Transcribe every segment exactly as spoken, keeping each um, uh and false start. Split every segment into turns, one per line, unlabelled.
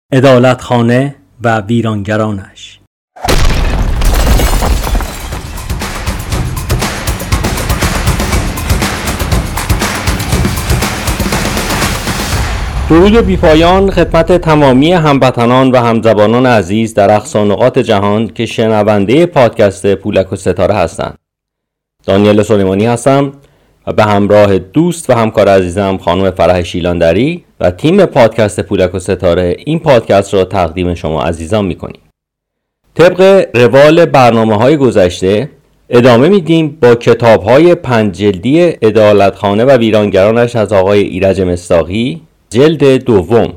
عدالتخانه و ویرانگرانش. درود بی‌پایان خدمت تمامی هموطنان و همزبانان عزیز در اقصا نقاط جهان که شنونده پادکست پولک و ستاره هستند. دانیل سلیمانی هستم و به همراه دوست و همکار عزیزم خانم فرح شیلاندری و تیم پادکست پولک و ستاره این پادکست را تقدیم شما عزیزان می‌کنیم. طبق روال برنامه‌های گذشته ادامه میدیم با کتاب‌های پنج جلدی عدالتخانه و ویرانگرانش از آقای ایرج مصداقی، جلد دوم.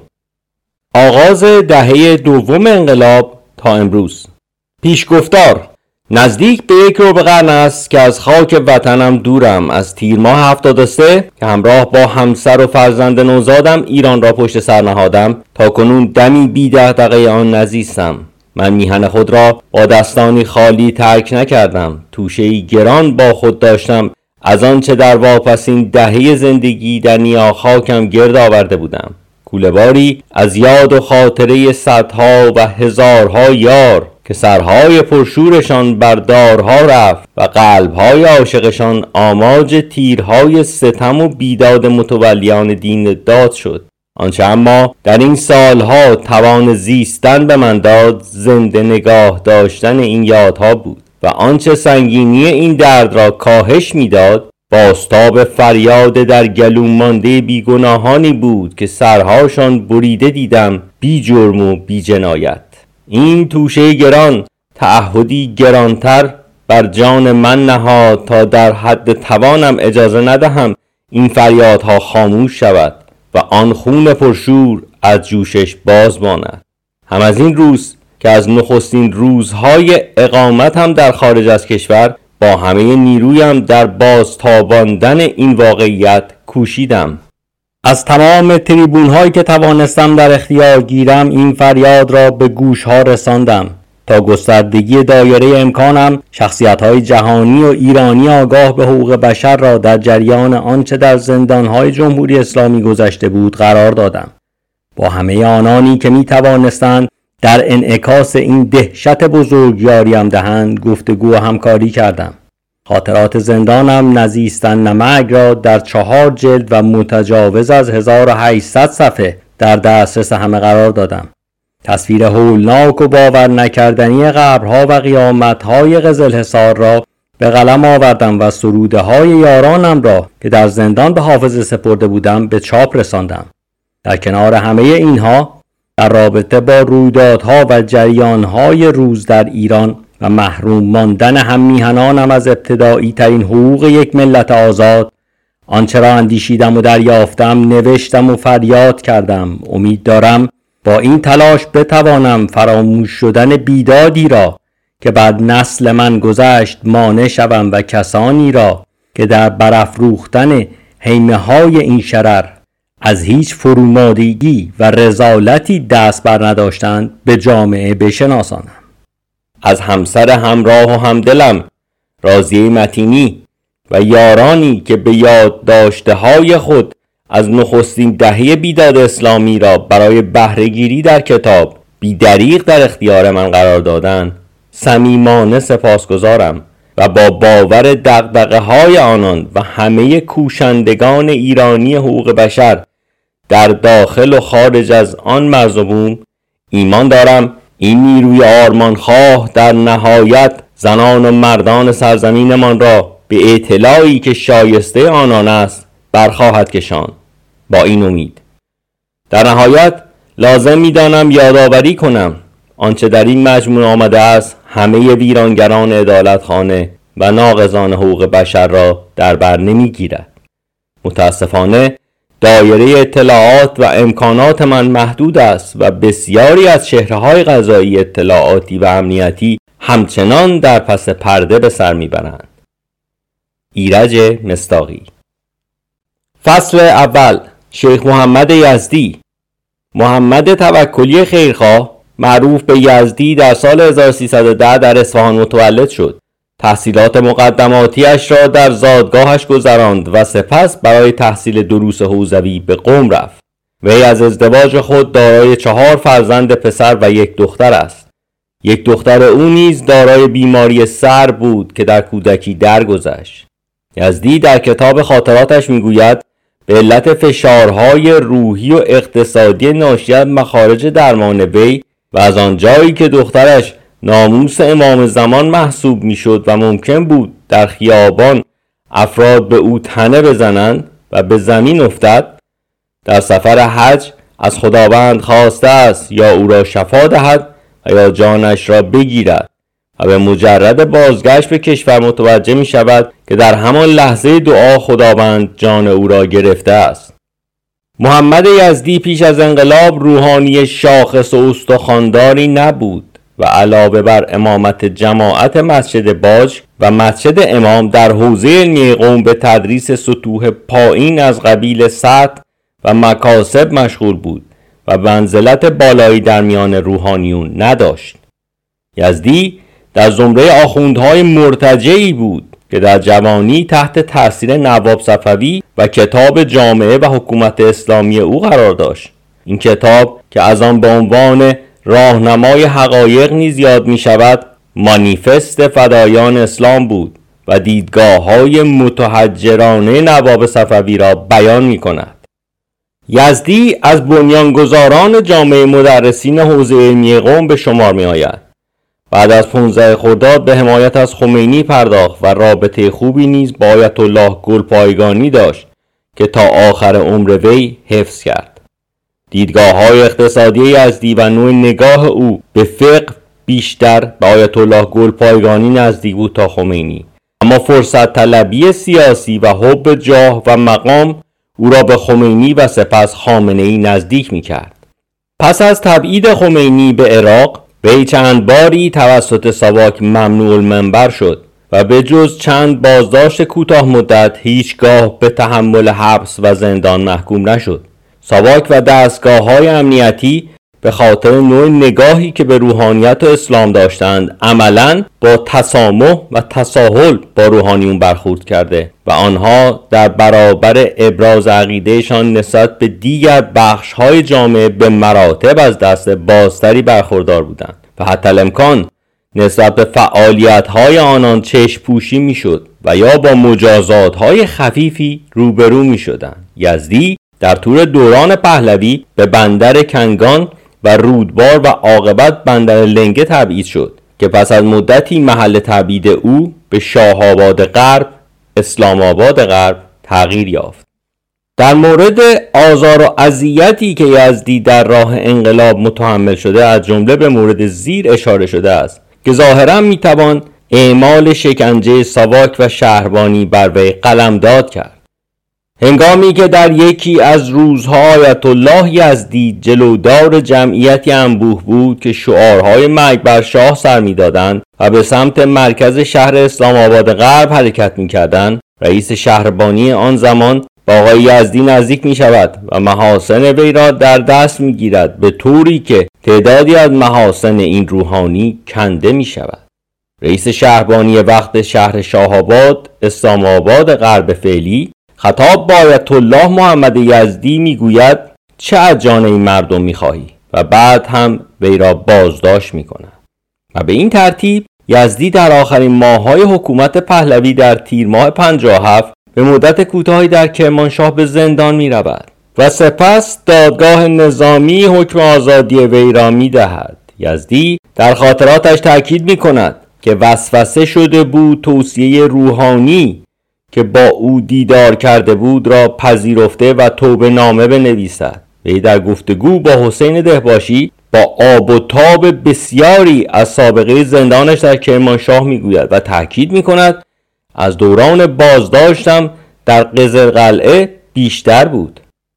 آغاز دهه دوم انقلاب تا امروز. پیشگفتار: نزدیک به یک ربع قرن است که از خاک وطنم دورم. از تیر ماه هفتاد و سه که همراه با همسر و فرزند نوزادم ایران را پشت سر نهادم، تا کنون دمی بی دغدغه آن نزیستم. من میهن خود را با دستانی خالی ترک نکردم. توشه‌ای گران با خود داشتم از آن چه در واپسین دهه زندگی در نیا خاکم گرد آورده بودم. کوله‌باری از یاد و خاطره صدها و هزارها یار که سرهای پرشورشان بر دارها رفت و قلبهای عاشقشان آماج تیرهای ستم و بیداد متولیان دین داد شد. آنچه اما در این سالها توان زیستن به من داد، زنده نگاه داشتن این یادها بود و آنچه سنگینی این درد را کاهش میداد، بازتاب فریاد در گلو مانده بیگناهانی بود که سرهاشان بریده دیدم بی جرم و بی جنایت. این توشه گران تعهدی گرانتر بر جان من نهاد تا در حد توانم اجازه ندهم این فریادها خاموش شود و آن خون پرشور از جوشش باز ماند. هم از این روز که از نخستین روزهای اقامتم در خارج از کشور با همه نیرویم در بازتاباندن این واقعیت کوشیدم. از تمام تریبون هایی که توانستم در اختیار گیرم این فریاد را به گوش ها رساندم. تا گستردگی دایره امکانم شخصیت های جهانی و ایرانی آگاه به حقوق بشر را در جریان آنچه در زندان های جمهوری اسلامی گذشته بود قرار دادم. با همه آنانی که می توانستند در انعکاس این دهشت بزرگ یاریم دهند گفتگو و همکاری کردم. خاطرات زندانم نزیستن نمک را در چهار جلد و متجاوز از هزار و هشتصد صفحه در دسترس همه قرار دادم. تصویر هولناک و باور نکردنی قبرها و قیامتهای قزلحصار را به قلم آوردم و سروده های یارانم را که در زندان به حافظه سپرده بودم به چاپ رساندم. در کنار همه اینها در رابطه با رویدادها و جریانهای روز در ایران و محروم ماندن هم میهنانم از ابتدایی ترین حقوق یک ملت آزاد، آنچه را اندیشیدم و دریافتم نوشتم و فریاد کردم. امید دارم با این تلاش بتوانم فراموش شدن بیدادی را که بعد نسل من گذشت مانع شوم و کسانی را که در برافروختن هیمه های این شرر از هیچ فروماندگی و رذالتی دست بر نداشتند به جامعه بشناسانم. از همسر همراه و همدلم راضیه متینی و یارانی که به یاد داشته های خود از نخستین دهه بیداد اسلامی را برای بهره‌گیری در کتاب بی‌دریغ در اختیار من قرار دادند صمیمانه سپاسگزارم و با باور دغدغه های آنان و همه کوشندگان ایرانی حقوق بشر در داخل و خارج از آن مرزبون ایمان دارم این نیروی آرمانخواه در نهایت زنان و مردان سرزمینمان را به اطلاعی که شایسته آنان است برخواهد کشاند. با این امید در نهایت لازم می‌دانم یادآوری کنم آنچه در این مجموعه آمده است همه ویرانگران عدالتخانه و ناقضان حقوق بشر را در بر نمی‌گیرد. متاسفانه دایره اطلاعات و امکانات من محدود است و بسیاری از چهره‌های قضایی اطلاعاتی و امنیتی همچنان در پس پرده به سر میبرند. ایرج مصداقی. فصل اول. شیخ محمد یزدی. محمد توکلی خیرخواه معروف به یزدی در سال هزار و سیصد و ده در اصفهان متولد شد. تحصیلات مقدماتیش را در زادگاهش گذراند و سپس برای تحصیل دروس حوزوی به قم رفت. وی از ازدواج خود دارای چهار فرزند پسر و یک دختر است. یک دختر او نیز دارای بیماری سر بود که در کودکی درگذشت. یزدی در کتاب خاطراتش میگوید به علت فشارهای روحی و اقتصادی ناشی از مخارج درمان وی و از آنجایی که دخترش ناموس امام زمان محسوب میشد و ممکن بود در خیابان افراد به او طعنه بزنند و به زمین افتد، در سفر حج از خداوند خواسته است یا او را شفا دهد و یا جانش را بگیرد و به مجرد بازگشت به کشور متوجه می شود که در همان لحظه دعا خداوند جان او را گرفته است. محمد یزدی پیش از انقلاب روحانی شاخص و استخوانداری نبود و علاوه بر امامت جماعت مسجد باج و مسجد امام در حوزه علمی قوم به تدریس سطوح پایین از قبیل سطح و مکاسب مشغول بود و منزلت بالایی در میان روحانیون نداشت. یزدی در زمره آخوندهای مرتجعی بود که در جوانی تحت تاثیر نواب صفوی و کتاب جامعه و حکومت اسلامی او قرار داشت. این کتاب که از آن به عنوان راهنمای حقایق نیز یاد می شود، مانیفست فدایان اسلام بود و دیدگاه‌های متحجرانه نواب صفوی را بیان می کند. یزدی از بنیانگذاران جامعه مدرسین حوزه علمی قم به شمار می آید. بعد از پانزده خرداد به حمایت از خمینی پرداخت و رابطه خوبی نیز با آیت الله گلپایگانی داشت که تا آخر عمر وی حفظ کرد. دیدگاه‌های اقتصادی یزدی و نوع نگاه او به فقه بیشتر به آیت الله گلپایگانی نزدیک بود تا خمینی، اما فرصت طلبی سیاسی و حب جاه و مقام او را به خمینی و سپس خامنه‌ای نزدیک می‌کرد. پس از تبعید خمینی به عراق، وی چند باری توسط ساواک ممنوع المنبر شد و به جز چند بازداشت کوتاه مدت هیچگاه به تحمل حبس و زندان محکوم نشد. ساواک و دستگاه‌های امنیتی به خاطر نوع نگاهی که به روحانیت و اسلام داشتند عملاً با تسامح و تساهل با روحانیون برخورد کرده و آنها در برابر ابراز عقیدهشان نسبت به دیگر بخش‌های جامعه به مراتب از دست بازتری برخوردار بودند و حتی الامکان نسبت به فعالیت‌های آنان چشم پوشی می‌شد و یا با مجازات‌های خفیفی روبرو می‌شدند. یزدی در طول دوران پهلوی به بندر کنگان و رودبار و عاقبت بندر لنگه تبعید شد که پس از مدتی محل تبعید او به شاهآباد غرب، اسلام آباد غرب تغییر یافت. در مورد آزار و اذیتی که یزدی در راه انقلاب متحمل شده از جمله به مورد زیر اشاره شده است که ظاهراً میتوان اعمال شکنجه ساواک و شهربانی بر وی قلمداد کرد. هنگامی که در یکی از روزها آیت الله یزدی جلودار جمعیتی انبوه بود که شعارهای مرگ بر شاه سر می‌دادند و به سمت مرکز شهر اسلام آباد غرب حرکت می‌کردند، رئیس شهربانی آن زمان با آقای یزدی نزدیک می‌شود و محاسن وی را در دست می‌گیرد به طوری که تعدادی از محاسن این روحانی کنده می‌شود. رئیس شهربانی وقت شهر شاهآباد اسلام آباد غرب فعلی خطاب با آیت الله محمد یزدی میگوید چه از جان این مردم میخواهی و بعد هم وی را بازداشت میکند و به این ترتیب یزدی در آخرین ماه‌های حکومت پهلوی در تیر ماه پنجاه و هفت به مدت کوتاهی در کرمانشاه به زندان میرود و سپس دادگاه نظامی حکم آزادی وی را میدهد. یزدی در خاطراتش تاکید میکند که وسوسه شده بود توصیه روحانی که با او دیدار کرده بود را پذیرفته و توبه نامه بنویسد. وی در گفتگو با حسین دهباشی با آب و تاب بسیاری از سابقه زندانش در کرمانشاه میگوید و تاکید میکند از دوران بازداشتم در قزلقلعه بیشتر بود.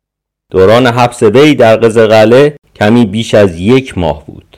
دوران حبس وی در قزلقلعه کمی بیش از یک ماه بود.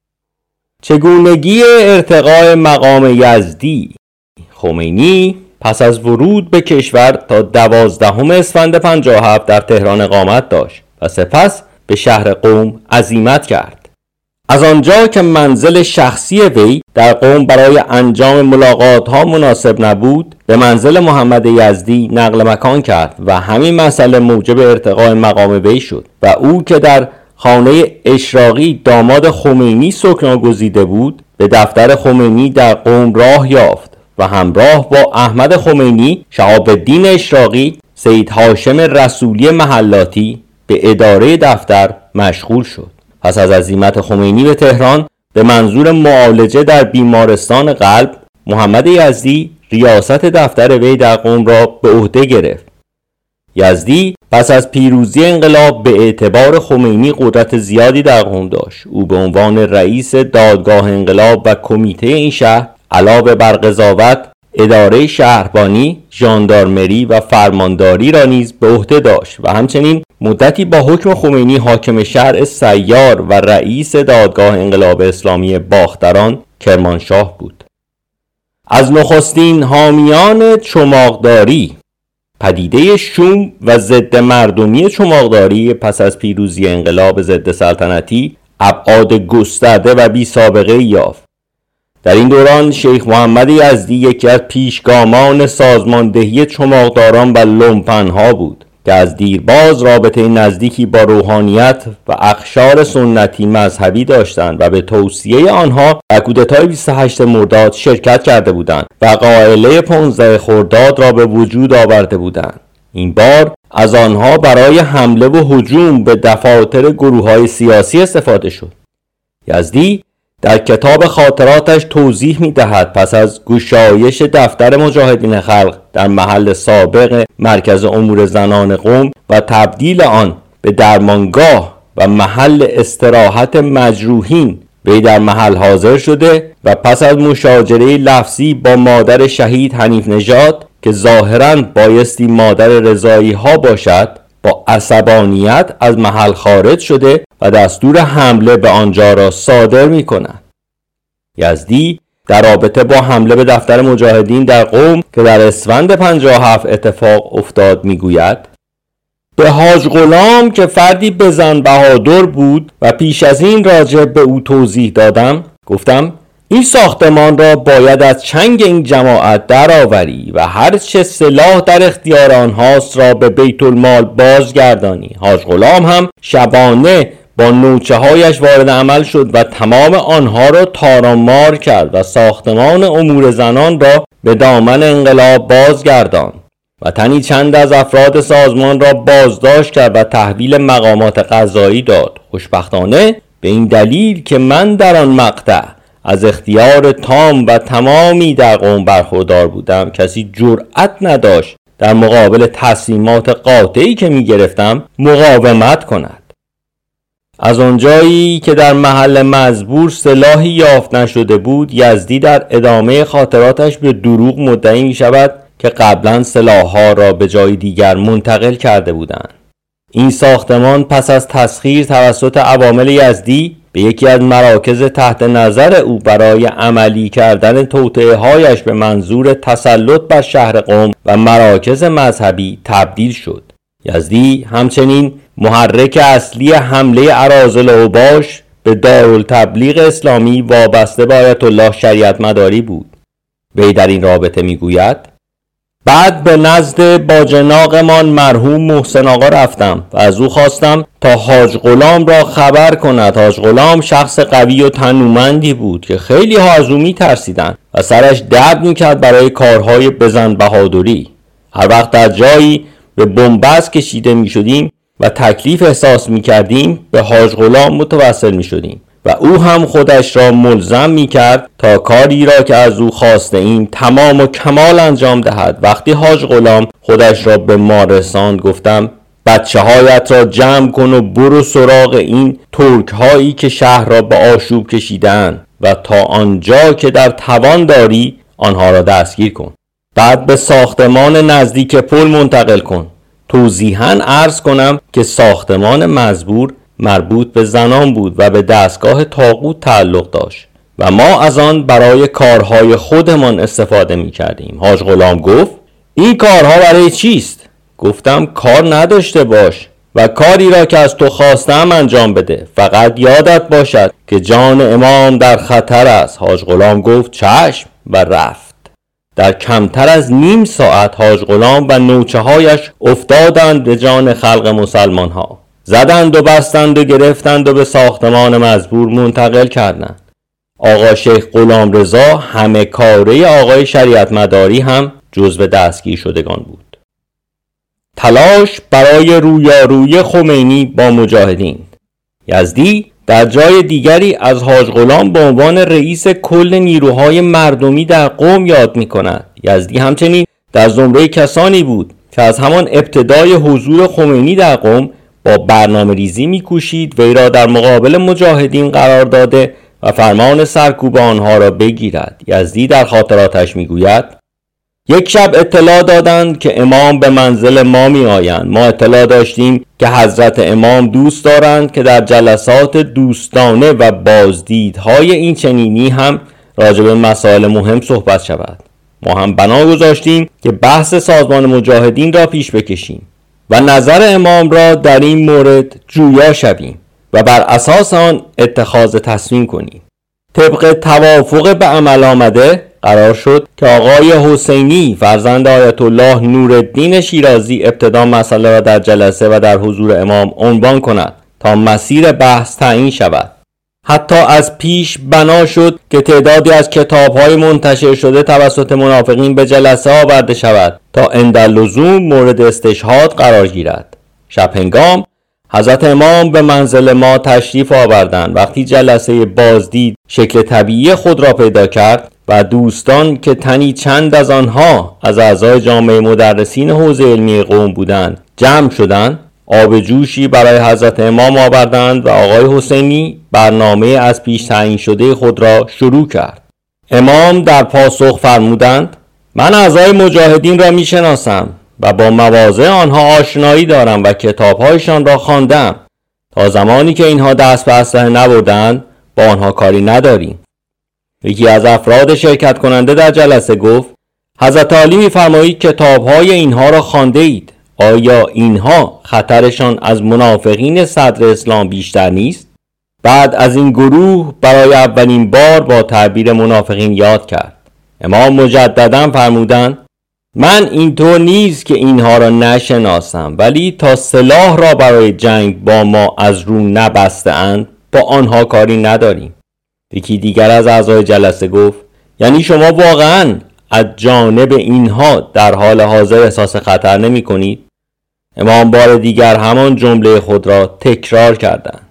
چگونگی ارتقاء مقام یزدی. خمینی پس از ورود به کشور تا دوازدهم اسفند پنجاه و هفت در تهران اقامت داشت و سپس به شهر قم عزیمت کرد. از آنجا که منزل شخصی وی در قم برای انجام ملاقات ها مناسب نبود، به منزل محمد یزدی نقل مکان کرد و همین مسئله موجب ارتقای مقام وی شد و او که در خانه اشراقی داماد خمینی سکنا گزیده بود، به دفتر خمینی در قم راه یافت و همراه با احمد خمینی، شهاب الدین اشراقی، سید هاشم رسولی محلاتی به اداره دفتر مشغول شد. پس از عزیمت خمینی به تهران به منظور معالجه در بیمارستان قلب، محمد یزدی ریاست دفتر وی در قم را به عهده گرفت. یزدی پس از پیروزی انقلاب به اعتبار خمینی قدرت زیادی در قم داشت. او به عنوان رئیس دادگاه انقلاب و کمیته این شهر علاوه بر قضاوت، اداره شهربانی، ژاندارمری و فرمانداری را نیز به عهده داشت و همچنین مدتی با حکم خمینی حاکم شهر سیار و رئیس دادگاه انقلاب اسلامی باختران کرمانشاه بود. از نخستین حامیان چماقداری، پدیده شوم و ضد مردمی چماقداری پس از پیروزی انقلاب ضد سلطنتی ابعاد گسترده و بی سابقه یافت. در این دوران شیخ محمد یزدی یکی از پیشگامان سازماندهی چماقداران و لومپنها بود که از دیرباز رابطه نزدیکی با روحانیت و اقشار سنتی مذهبی داشتند و به توصیه آنها در کودتای بیست و هشتم مرداد شرکت کرده بودند و قائله پانزدهم خرداد را به وجود آورده بودند. این بار از آنها برای حمله و هجوم به دفاتر گروه‌های سیاسی استفاده شد. یزدی در کتاب خاطراتش توضیح می‌دهد پس از گشایش دفتر مجاهدین خلق در محل سابق مرکز امور زنان قم و تبدیل آن به درمانگاه و محل استراحت مجروحین، وی در محل حاضر شده و پس از مشاجره لفظی با مادر شهید حنیف نژاد که ظاهراً بایستی مادر رضایی ها باشد، با عصبانیت از محل خارج شده و دستور حمله به آنجا را صادر می کند. یزدی در رابطه با حمله به دفتر مجاهدین در قم که در اسفند پنجاه و هفت اتفاق افتاد می گوید: به حاج غلام که فردی بزن بهادر بود و پیش از این راجع به او توضیح دادم، گفتم این ساختمان را باید از چنگ این جماعت درآوری و هر چه سلاح در اختیار آنهاست را به بیت المال بازگردانی. حاج غلام هم شبانه با نوچه هایش وارد عمل شد و تمام آنها را تارمار کرد و ساختمان امور زنان را به دامن انقلاب بازگرداند و تنی چند از افراد سازمان را بازداشت کرد و تحویل مقامات قضایی داد. خوشبختانه به این دلیل که من در آن مقطع از اختیار تام و تمامی در قم برخوردار بودم، کسی جرأت نداشت در مقابل تصمیمات قاطعی که می گرفتم مقاومت کند. از آنجایی که در محل مزبور سلاحی یافت نشده بود، یزدی در ادامه خاطراتش به دروغ مدعی می شود که قبلا سلاح‌ها را به جای دیگر منتقل کرده بودند. این ساختمان پس از تسخیر توسط عوامل یزدی به یکی از مراکز تحت نظر او برای عملی کردن توطئه‌هایش به منظور تسلط بر شهر قم و مراکز مذهبی تبدیل شد. یزدی همچنین محرک اصلی حمله اراذل اوباش به دارالتبلیغ اسلامی وابسته به آیت الله شریعت مداری بود. وی در این رابطه میگوید: بعد به نزد باجناقمان مرحوم محسن آقا رفتم و از او خواستم تا حاج غلام را خبر کند. حاج غلام شخص قوی و تنومندی بود که خیلی ها از او می ترسیدند و سرش درد می کرد برای کارهای بزن بهادری. هر وقت در جایی به بنبست کشیده می شدیم و تکلیف احساس می کردیم به حاج غلام متوسل می شدیم و او هم خودش را ملزم می کرد تا کاری را که از او خواسته ایم تمام و کمال انجام دهد. وقتی حاج غلام خودش را به ما رساند گفتم بچه هایت را جمع کن و برو سراغ این ترک هایی که شهر را به آشوب کشیدن و تا آنجا که در توان داری آنها را دستگیر کن. بعد به ساختمان نزدیک پل منتقل کن. توضیحاً عرض کنم که ساختمان مزبور مربوط به زنان بود و به دستگاه طاغوت تعلق داشت و ما از آن برای کارهای خودمان استفاده می کردیم. حاج غلام گفت این کارها برای چیست؟ گفتم کار نداشته باش، و کاری را که از تو خواستم انجام بده. فقط یادت باشد که جان امام در خطر است. حاج غلام گفت چشم و رفت. در کمتر از نیم ساعت حاج غلام و نوچه هایش افتادند به جان خلق مسلمان ها. زدند و بستند و گرفتند و به ساختمان مزبور منتقل کردند. آقا شیخ غلام رضا همه کاره آقای شریعت مداری هم جزو دستگیر شدگان بود. تلاش برای رویارویی خمینی با مجاهدین. یزدی در جای دیگری از حاج غلام به عنوان رئیس کل نیروهای مردمی در قم یاد می کند. یزدی همچنین در زمره کسانی بود که از همان ابتدای حضور خمینی در قم با برنامه ریزی می کوشید وی را در مقابل مجاهدین قرار داده و فرمان سرکوب آنها را بگیرد. یزدی در خاطراتش می گوید یک شب اطلاع دادند که امام به منزل ما می آیند. ما اطلاع داشتیم که حضرت امام دوست دارند که در جلسات دوستانه و بازدیدهای این چنینی هم راجع به مسائل مهم صحبت شود. ما هم بنا گذاشتیم که بحث سازمان مجاهدین را پیش بکشیم و نظر امام را در این مورد جویا شویم و بر اساس آن اتخاذ تصمیم کنیم. طبق توافق به عمل آمده قرار شد که آقای حسینی فرزند آیت الله نورالدین شیرازی ابتدا مسئله را در جلسه و در حضور امام عنوان کند تا مسیر بحث تعیین شود. حتی از پیش بنا شد که تعدادی از کتاب‌های منتشر شده توسط منافقین به جلسه آورده شود تا عنداللزوم مورد استشهاد قرار گیرد. شب هنگام حضرت امام به منزل ما تشریف آوردند. وقتی جلسه بازدید شکل طبیعی خود را پیدا کرد و دوستان که تنی چند از آنها از اعضای جامعه مدرسین حوزه علمی قم بودند جمع شدند، آب جوشی برای حضرت امام آوردند و آقای حسینی برنامه از پیش تعیین شده خود را شروع کرد. امام در پاسخ فرمودند من اعضای مجاهدین را می شناسم و با مواضع آنها آشنایی دارم و کتابهایشان را خواندم. تا زمانی که اینها دست به اسلحه نبردند با آنها کاری نداریم. یکی از افراد شرکت کننده در جلسه گفت حضرت عالی می‌فرمایید کتاب‌های اینها را خوانده اید. آیا اینها خطرشان از منافقین صدر اسلام بیشتر نیست؟ بعد از این گروه برای اولین بار با تعبیر منافقین یاد کرد. امام مجددا فرمودند من اینطور نیست که اینها را نشناسم، ولی تا سلاح را برای جنگ با ما از رو نبسته اند با آنها کاری نداریم. یکی دیگر از اعضای جلسه گفت یعنی شما واقعاً از جانب اینها در حال حاضر احساس خطر نمی کنید؟ امام بار دیگر همان جمله خود را تکرار کردند.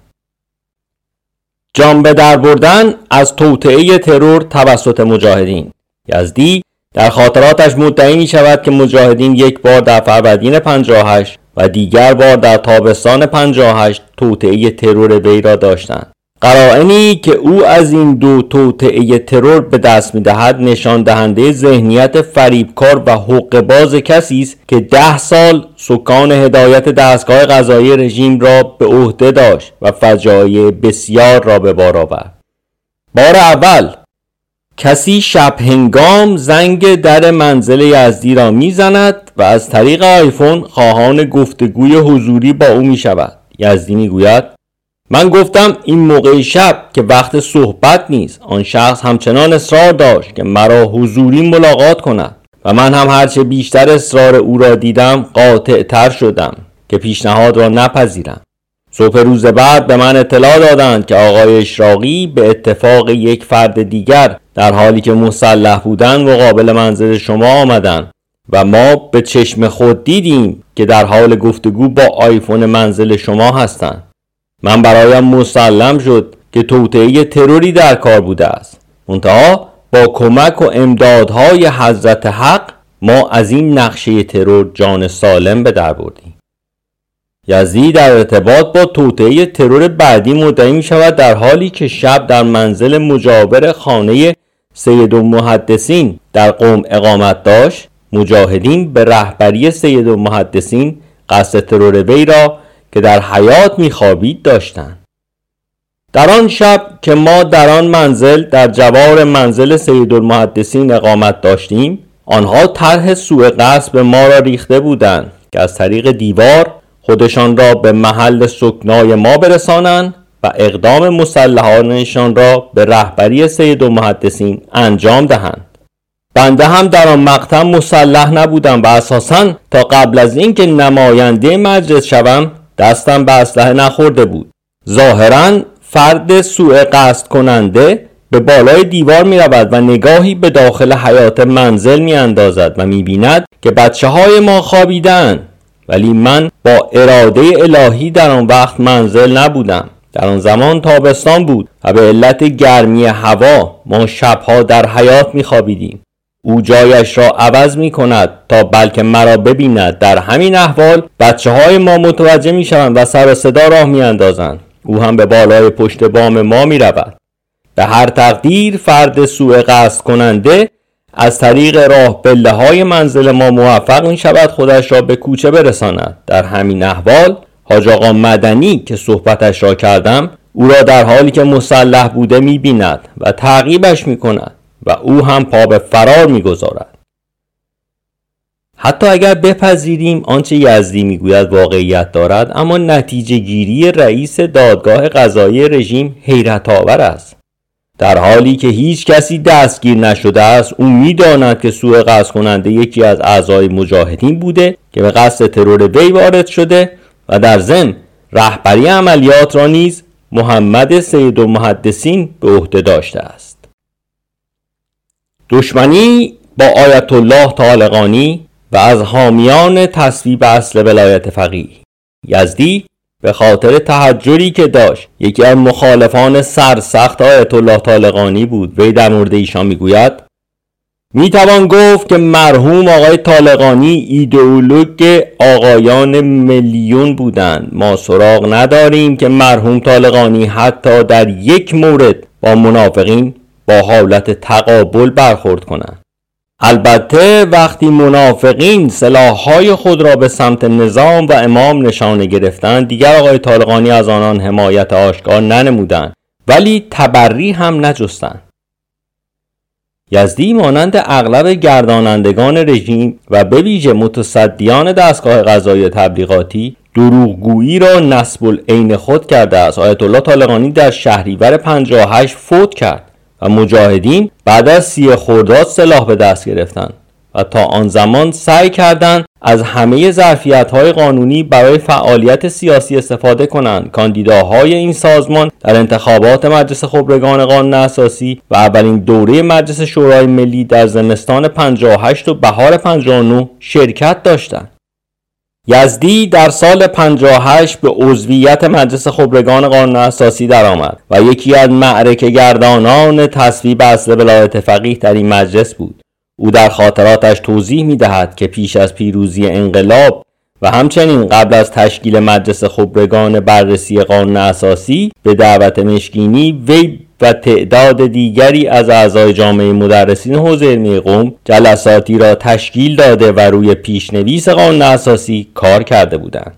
جان به در بردن از توطئه ترور توسط مجاهدین. یزدی در خاطراتش مدعی می شود که مجاهدین یک بار در فروردین پنجاه و هشت و دیگر بار در تابستان پنجاه و هشت توطئه ترور وی را داشتند. قرائنی که او از این دو توطئه ترور به دست می دهد نشان دهنده ذهنیت فریبکار و حقه‌باز کسی است که ده سال سکان هدایت دستگاه قضایی رژیم را به عهده داشت و فجایع بسیار را به بار آورد. بار اول کسی شب هنگام زنگ در منزل یزدی را می زند و از طریق آیفون خواهان گفتگوی حضوری با او می شود. یزدی می گوید من گفتم این موقع شب که وقت صحبت نیست. آن شخص همچنان اصرار داشت که مرا حضوری ملاقات کند و من هم هرچه بیشتر اصرار او را دیدم قاطع تر شدم که پیشنهاد را نپذیرم. صبح روز بعد به من اطلاع دادند که آقای اشراقی به اتفاق یک فرد دیگر در حالی که مسلح بودند مقابل منزل شما آمدند و ما به چشم خود دیدیم که در حال گفتگو با آیفون منزل شما هستند. من برایم مسلم شد که توطئه تروری در کار بوده است. منتها با کمک و امدادهای حضرت حق ما از این نقشه ترور جان سالم به در بردیم. یزدی در ارتباط با توطئه ترور بعدی مدعی می شود در حالی که شب در منزل مجاور خانه سیدالمحدثین در قم اقامت داشت، مجاهدین به رهبری سیدالمحدثین قصد ترور وی را که در حیات می‌خوابید داشتند. در آن شب که ما در آن منزل در جوار منزل سیدالمحدثین اقامت داشتیم، آنها طرح سوء قصد به ما را ریخته بودند که از طریق دیوار خودشان را به محل سکنای ما برسانند و اقدام مسلحانشان را به رهبری سید المحدثین انجام دهند. بنده هم در آن مقطع مسلح نبودم و اساساً تا قبل از اینکه نماینده مجلس شوم دستم به اسلحه نخورده بود. ظاهراً فرد سوء قصد کننده به بالای دیوار می رود و نگاهی به داخل حیات منزل می اندازد و می بیند که بچه های ما خوابیدن، ولی من با اراده الهی در آن وقت منزل نبودم. در آن زمان تابستان بود و به علت گرمی هوا ما شبها در حیات می خوابیدیم. او جایش را عوض می کند تا بلکه مرا ببیند. در همین احوال بچه های ما متوجه می شوند و سر صدا راه می اندازند. او هم به بالای پشت بام ما می رود. به هر تقدیر فرد سوء قصد کننده از طریق راه پله های منزل ما موفق می شود خودش را به کوچه برساند. در همین احوال حاج آقا مدنی که صحبتش را کردم او را در حالی که مسلح بوده می بیند و تعقیبش می کند و او هم پا به فرار می گذارد. حتی اگر بپذیریم آنچه یزدی می گوید واقعیت دارد، اما نتیجه گیری رئیس دادگاه قضایی رژیم حیرت آور است. در حالی که هیچ کسی دستگیر نشده است، او می داند که سوء قصد کننده یکی از اعضای مجاهدین بوده که به قصد ترور وی وارد شده و در ضمن رهبری عملیات را نیز محمد سید المحدثین به عهده داشته است. دشمنی با آیت الله طالقانی و از حامیان تصویب اصل ولایت فقیه. یزدی به خاطر تحجری که داشت یکی از مخالفان سرسخت آیت الله طالقانی بود. وی در مورد ایشان میگوید: میتوان گفت که مرحوم آقای طالقانی ایدئولوگ آقایان میلیون بودند. ما سراغ نداریم که مرحوم طالقانی حتی در یک مورد با منافقین با حالت تقابل برخورد کنند. البته وقتی منافقین سلاح‌های خود را به سمت نظام و امام نشانه گرفتند، دیگر آقای طالقانی از آنان حمایت آشکار ننمودند، ولی تبری هم نجستند. یزدی مانند اغلب گردانندگان رژیم و به ویژه متصدیان دستگاه قضایی تبلیغاتی دروغگویی را نسب العین خود کرده است. آیت الله طالقانی در شهریور پنجاه و هشت فوت کرد و مجاهدین بعد از سی خرداد سلاح به دست گرفتند و تا آن زمان سعی کردند از همه ظرفیت‌های قانونی برای فعالیت سیاسی استفاده کنند. کاندیداهای این سازمان در انتخابات مجلس خبرگان قانون اساسی و اولین دوره مجلس شورای ملی در زمستان پنجاه و هشت و بهار پنجاه و نه شرکت داشتند. یزدی در سال پنجاه و هشت به عضویت مجلس خبرگان قانون اساسی درآمد و یکی از معرکه گردانان تصویب اصل ولایت فقیه در این مجلس بود. او در خاطراتش توضیح می‌دهد که پیش از پیروزی انقلاب و همچنین قبل از تشکیل مجلس خبرگان بررسی قانون اساسی به دعوت مشکینی وی و تعداد دیگری از اعضای جامعه مدرسین حوزه علمی قم جلساتی را تشکیل داده و روی پیشنویس قانون اساسی کار کرده بودند.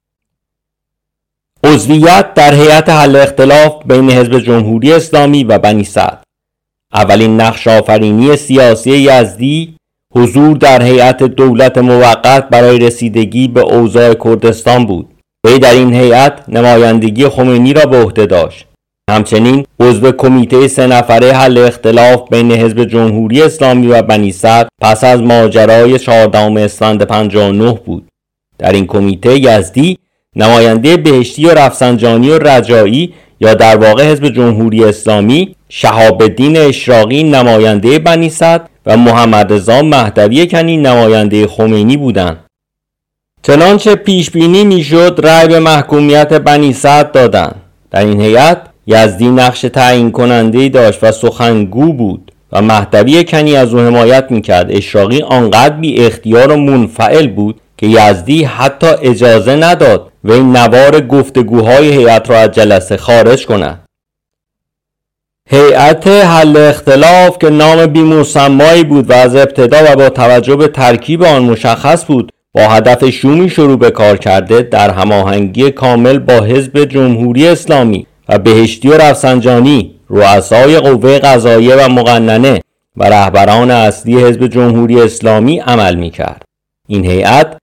عضویت در هیئت حل اختلاف بین حزب جمهوری اسلامی و بنی سعد. اولین نقش آفرینی سیاسی یزدی حضور در هیئت دولت موقت برای رسیدگی به اوضاع کردستان بود. وی در این هیئت نمایندگی خمینی را به عهده داشت. همچنین عضو کمیته سه نفره حل اختلاف بین حزب جمهوری اسلامی و بنی سعد پس از ماجرای چهاردهم اسفند پنجاه و نه بود. در این کمیته یزدی نماینده بهشتی و رفسنجانی و رجایی یا در واقع حزب جمهوری اسلامی، شهاب الدین اشراقی نماینده بنی سعد و محمد رضا مهدوی کنی نماینده خمینی بودند. چنانچه پیش بینی میشد رأی به محکومیت بنی سعد دادند. در این هیئت یزدی نقش تعیین کننده داشت و سخنگو بود و مهدوی کنی از او حمایت میکرد. اشراقی آنقدر بی اختیار و منفعل بود که یزدی حتی اجازه نداد وی نوار گفتگوهای هیئت را از جلسه خارج کند. هیئت حل اختلاف که نام بی‌مسمایی بود و از ابتدا و با توجه به ترکیب آن مشخص بود با هدف شومی شروع به کار کرده، در هماهنگی کامل با حزب جمهوری اسلامی و بهشتی و رفسنجانی، رؤسای قوه قضاییه و مقننه و رهبران اصلی حزب جمهوری اسلامی عمل می‌کرد. این هیئت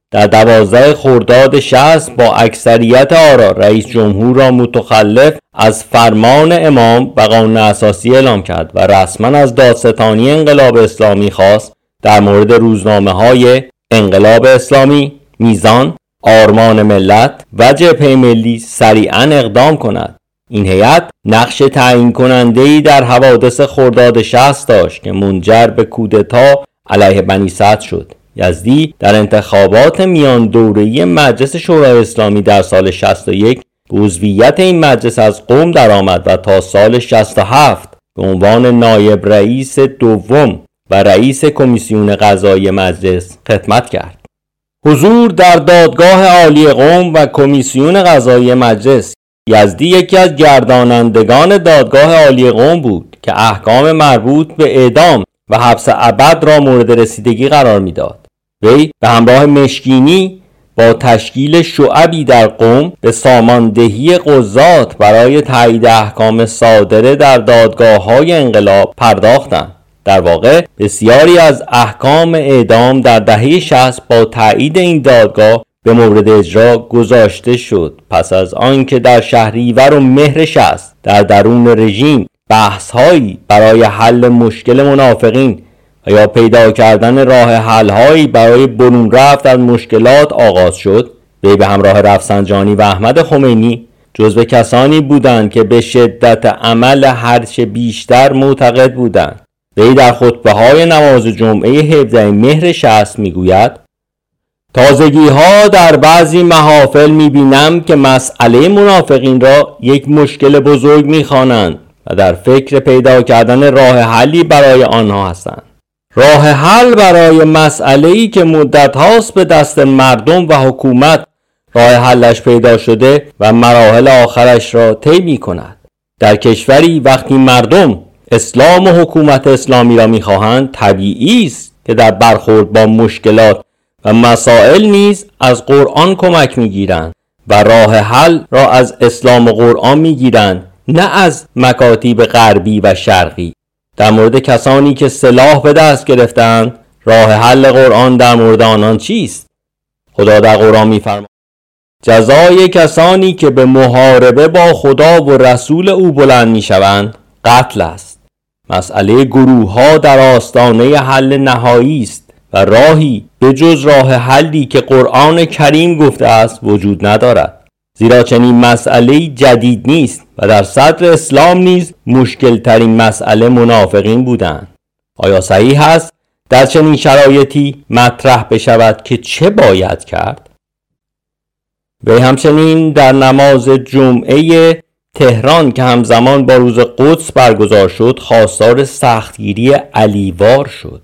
در دوازده خرداد شصت با اکثریت آرا رئیس جمهور را متخلف از فرمان امام و قانون اساسی اعلام کرد و رسما از دادستانی انقلاب اسلامی خواست در مورد روزنامه‌های انقلاب اسلامی، میزان، آرمان ملت و جبهه ملی سریعاً اقدام کند. این هیئت نقش تعیین کننده‌ای در حوادث خرداد شصت داشت که منجر به کودتا علیه بنی صدر شد. یزدی در انتخابات میان دوره‌ای مجلس شورای اسلامی در سال شصت و یک به عضویت این مجلس از قم درآمد و تا سال شصت و هفت به عنوان نایب رئیس دوم و رئیس کمیسیون قضایی مجلس خدمت کرد. حضور در دادگاه عالی قم و کمیسیون قضایی مجلس. یزدی یکی از گردانندگان دادگاه عالی قم بود که احکام مربوط به اعدام و حبس ابد را مورد رسیدگی قرار میداد. وی به همراه مشکینی با تشکیل شعبی در قم به ساماندهی قضات برای تایید احکام صادره در دادگاه‌های انقلاب پرداختند. در واقع بسیاری از احکام اعدام در دهه شصت با تایید این دادگاه به مورد اجرا گذاشته شد. پس از آنکه در شهریور و مهر شصت در درون رژیم بحث‌هایی برای حل مشکل منافقین و یا پیدا کردن راه حل‌هایی برای برون رفت از مشکلات آغاز شد، وی به همراه رفسنجانی و احمد خمینی جزو کسانی بودند که به شدت عمل هرچه بیشتر معتقد بودند. وی در خطبه‌های نماز جمعه هفدهم مهر شصت میگوید: تازگی‌ها در بعضی محافل می‌بینم که مسئله منافقین را یک مشکل بزرگ می‌خوانند و در فکر پیدا کردن راه حلی برای آنها هستند. راه حل برای مسئله‌ای که مدت هاست به دست مردم و حکومت راه حلش پیدا شده و مراحل آخرش را طی می‌کند. در کشوری وقتی مردم اسلام و حکومت اسلامی را می‌خواهند، طبیعی است که در برخورد با مشکلات و مسائل نیز از قرآن کمک می‌گیرند و راه حل را از اسلام و قرآن می‌گیرند، نه از مکاتیب غربی و شرقی. در مورد کسانی که سلاح به دست گرفتند، راه حل قرآن در مورد آنان چیست؟ خدا در قرآن می‌فرماید: جزای کسانی که به محاربه با خدا و رسول او بلند می‌شوند قتل است. مسئله گروه‌ها در آستانه حل نهایی است و راهی به جز راه حلی که قرآن کریم گفته است وجود ندارد، زیرا چنین مسئله‌ای جدید نیست و در صدر اسلام نیز مشکل ترین مسئله منافقین بودند. آیا صحیح است در چنین شرایطی مطرح بشود که چه باید کرد؟ وی همچنین در نماز جمعه تهران که همزمان با روز قدس برگزار شد خواستار سختگیری علیوار شد.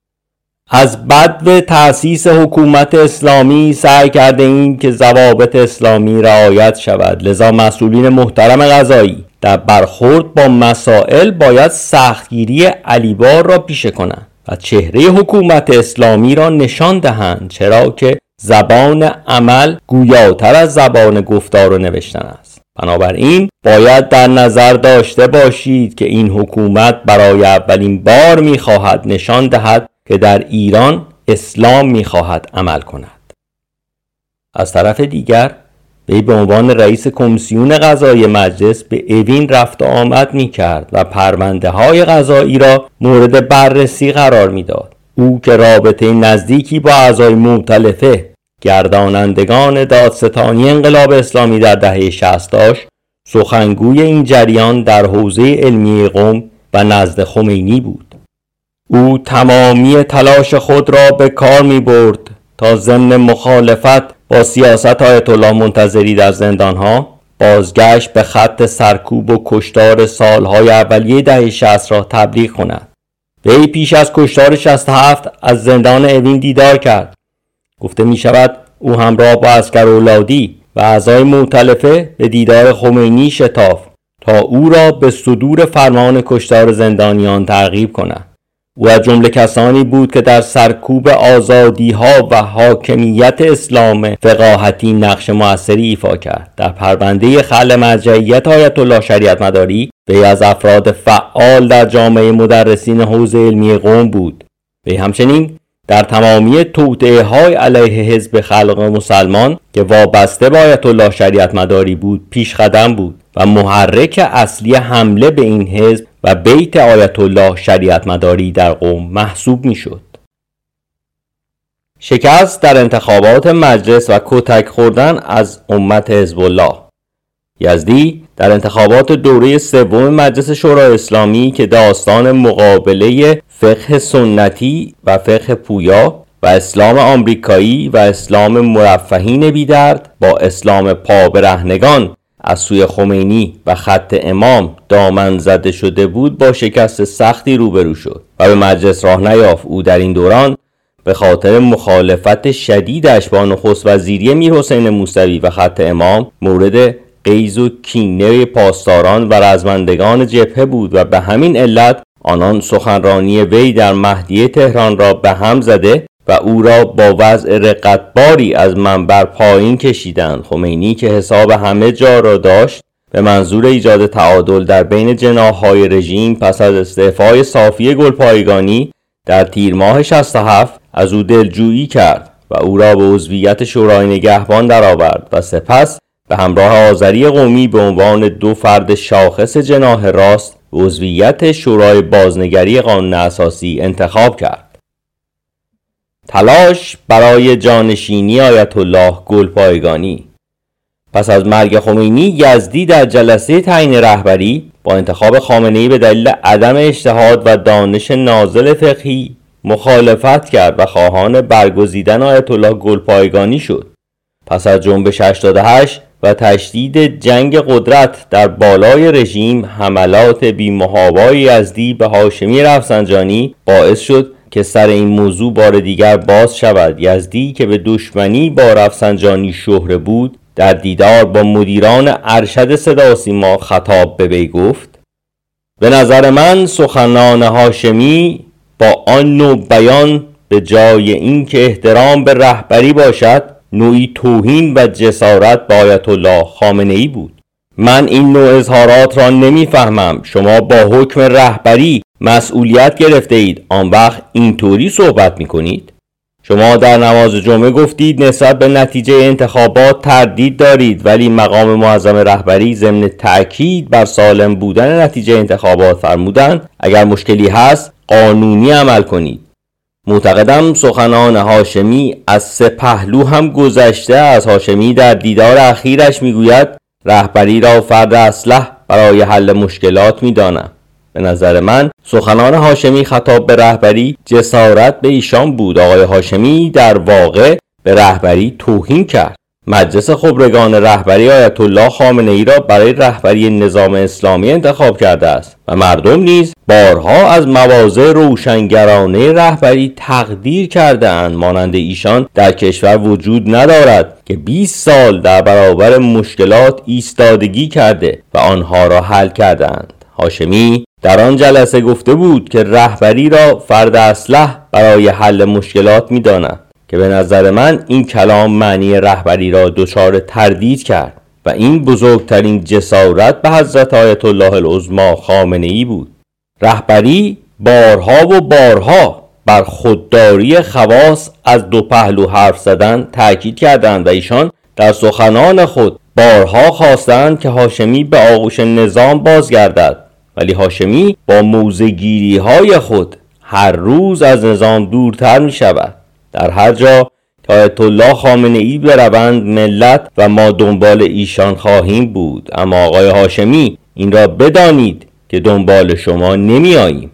از بدو تأسیس حکومت اسلامی سعی کرده ایم که ضوابط اسلامی رعایت شود، لذا مسئولین محترم قضایی در برخورد با مسائل باید سختگیری علیوار را پیشه کنند و چهره حکومت اسلامی را نشان دهند، چرا که زبان عمل گویاتر از زبان گفتار و نوشتن است. بنابراین باید در نظر داشته باشید که این حکومت برای اولین بار می‌خواهد نشان دهد که در ایران اسلام می‌خواهد عمل کند. از طرف دیگر وی به عنوان رئیس کمیسیون قضایی مجلس به اوین رفت و آمد می‌کرد و پرونده‌های قضایی را مورد بررسی قرار می‌داد. او که رابطه نزدیکی با اعضای مؤتلفه گردانندگان دادستانی انقلاب اسلامی در دهه شصت داشت، سخنگوی این جریان در حوزه علمی قم و نزد خمینی بود. او تمامی تلاش خود را به کار می برد تا ضمن مخالفت با سیاست آیت الله منتظری در زندانها بازگشت به خط سرکوب و کشتار سالهای اولیه دهه شصت را تبلیغ کند. وی پیش از کشتار شصت و هفت از زندان اوین دیدار کرد. گفته می شود او همراه با عسکر اولادی و اعضای مؤتلفه به دیدار خمینی شتافت تا او را به صدور فرمان کشتار زندانیان ترغیب کند. او از جمله کسانی بود که در سرکوب آزادی‌ها و حاکمیت اسلام فقاهتی نقش موثری ایفا کرد. در پرونده خلع مرجعیت آیت الله شریعت مداری وی از افراد فعال در جامعه مدرسین حوزه علمی قم بود. وی همچنین در تمامی توطئه‌های علیه حزب خلق مسلمان که وابسته به آیت الله شریعت مداری بود پیش قدم بود و محرک اصلی حمله به این حزب و بیت آیت الله شریعت مداری در قم محسوب می شد. شکست در انتخابات مجلس و کتک خوردن از امت حزب الله. یزدی در انتخابات دوره سوم مجلس شورای اسلامی که داستان مقابله فقه سنتی و فقه پویا و اسلام آمریکایی و اسلام مرفهین بی‌درد با اسلام پابرهنگان از سوی خمینی و خط امام دامن زده شده بود، با شکست سختی روبرو شد و به مجلس راه نیافت. او در این دوران به خاطر مخالفت شدیدش با نخست وزیری میرحسین موسوی و خط امام مورد غیظ و کینه پاسداران و رزمندگان جبهه بود و به همین علت آنان سخنرانی وی در مهدیه تهران را به هم زده و او را با وضع رقتباری از منبر پایین کشیدند. خمینی که حساب همه جا را داشت به منظور ایجاد تعادل در بین جناح‌های رژیم پس از استعفای صافی گلپایگانی در تیر ماه شصت و هفت از او دلجویی کرد و او را به عضویت شورای نگهبان درآورد و سپس به همراه آذری قومی به عنوان دو فرد شاخص جناح راست به عضویت شورای بازنگری قانون اساسی انتخاب کرد. تلاش برای جانشینی آیت الله گلپایگانی. پس از مرگ خمینی، یزدی در جلسه تعیین رهبری با انتخاب خامنه‌ای به دلیل عدم اجتهاد و دانش نازل فقهی مخالفت کرد و خواهان برگزیدن آیت الله گلپایگانی شد. پس از جنبش هشتاد و هشت و تشدید جنگ قدرت در بالای رژیم، حملات بی‌محابای یزدی به هاشمی رفسنجانی باعث شد که سر این موضوع بار دیگر باز شود. یزدی که به دشمنی با رفسنجانی شهره بود، در دیدار با مدیران ارشد صدا و سیما خطاب به وی گفت: به نظر من سخنان هاشمی با آن نوع بیان به جای اینکه احترام به رهبری باشد، نوعی توهین و جسارت به آیت الله خامنه‌ای بود. من این نوع اظهارات را نمیفهمم. شما با حکم رهبری مسئولیت گرفته اید، آن وقت اینطوری صحبت میکنید؟ شما در نماز جمعه گفتید نسبت به نتیجه انتخابات تردید دارید، ولی مقام معظم رهبری ضمن تأکید بر سالم بودن نتیجه انتخابات فرمودند اگر مشکلی هست قانونی عمل کنید. معتقدم سخنان هاشمی از سه پهلو هم گذشته. از هاشمی در دیدار اخیرش میگوید رهبری را فرد اصلح برای حل مشکلات میدانم. به نظر من سخنان هاشمی خطاب به رهبری جسارت به ایشان بود. آقای هاشمی در واقع به رهبری توهین کرد. مجلس خبرگان رهبری آیت الله خامنه‌ای را برای رهبری نظام اسلامی انتخاب کرده است و مردم نیز بارها از مواضع روشنگرانه رهبری تقدیر کرده اند. مانند ایشان در کشور وجود ندارد که بیست سال در برابر مشکلات ایستادگی کرده و آنها را حل کرده اند. هاشمی در آن جلسه گفته بود که رهبری را فرد اصلح برای حل مشکلات می‌داند که به نظر من این کلام معنی رهبری را دچار تردید کرد و این بزرگترین جسارت به حضرت آیت الله العظمی خامنه‌ای بود. رهبری بارها و بارها بر خودداری خواص از دو پهلو حرف زدن تاکید کردند و ایشان در سخنان خود بارها خواستند که هاشمی به آغوش نظام بازگردد، ولی هاشمی با موضع‌گیری های خود هر روز از نظام دورتر می شود. در هر جا که آیت الله خامنه‌ای بروند ملت و ما دنبال ایشان خواهیم بود، اما آقای هاشمی این را بدانید که دنبال شما نمی آییم.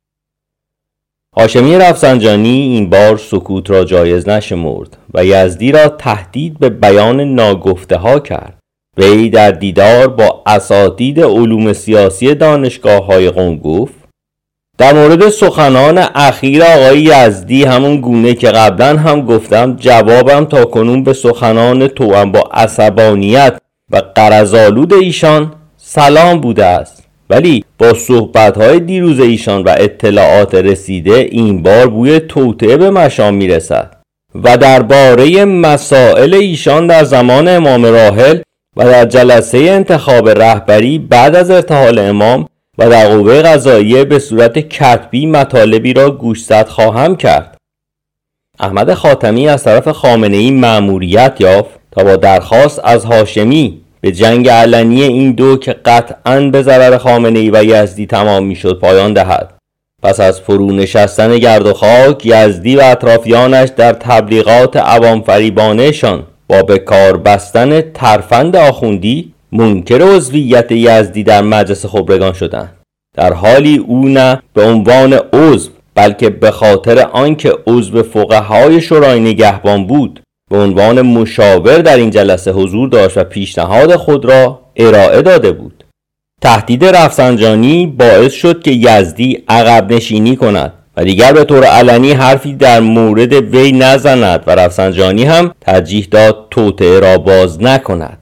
هاشمی رفسنجانی این بار سکوت را جایز نشمرد و یزدی را تهدید به بیان ناگفته ها کرد. وی در دیدار با اساتید علوم سیاسی دانشگاه های قم گفت: در مورد سخنان اخیر آقای یزدی همون گونه که قبلا هم گفتم، جوابم تا کنون به سخنان توأم با عصبانیت و غرض‌آلود ایشان سلام بوده است، ولی با صحبت‌های دیروز ایشان و اطلاعات رسیده این بار بوی توطئه به مشام میرسد و درباره مسائل ایشان در زمان امام راحل و در جلسه انتخاب رهبری بعد از ارتحال امام و در قوه قضاییه به صورت کتبی مطالبی را گوشزد خواهم کرد. احمد خاتمی از طرف خامنه‌ای مأموریت یافت تا با درخواست از هاشمی به جنگ علنی این دو که قطعاً به ضرر خامنه‌ای و یزدی تمام میشد پایان دهد. پس از فرو نشستن گرد و خاک، یزدی و اطرافیانش در تبلیغات عوام فریبانه‌شان با به کار بستن ترفند آخوندی منکر عضویت یزدی در مجلس خبرگان شدند، در حالی او نه به عنوان عضو بلکه به خاطر آنکه عضو فقهای شورای نگهبان بود به عنوان مشاور در این جلسه حضور داشت و پیشنهاد خود را ارائه داده بود. تهدید رفسنجانی باعث شد که یزدی عقب نشینی کند و دیگر به طور علنی حرفی در مورد وی نزند و رفسنجانی هم ترجیح داد توطئه را باز نکند.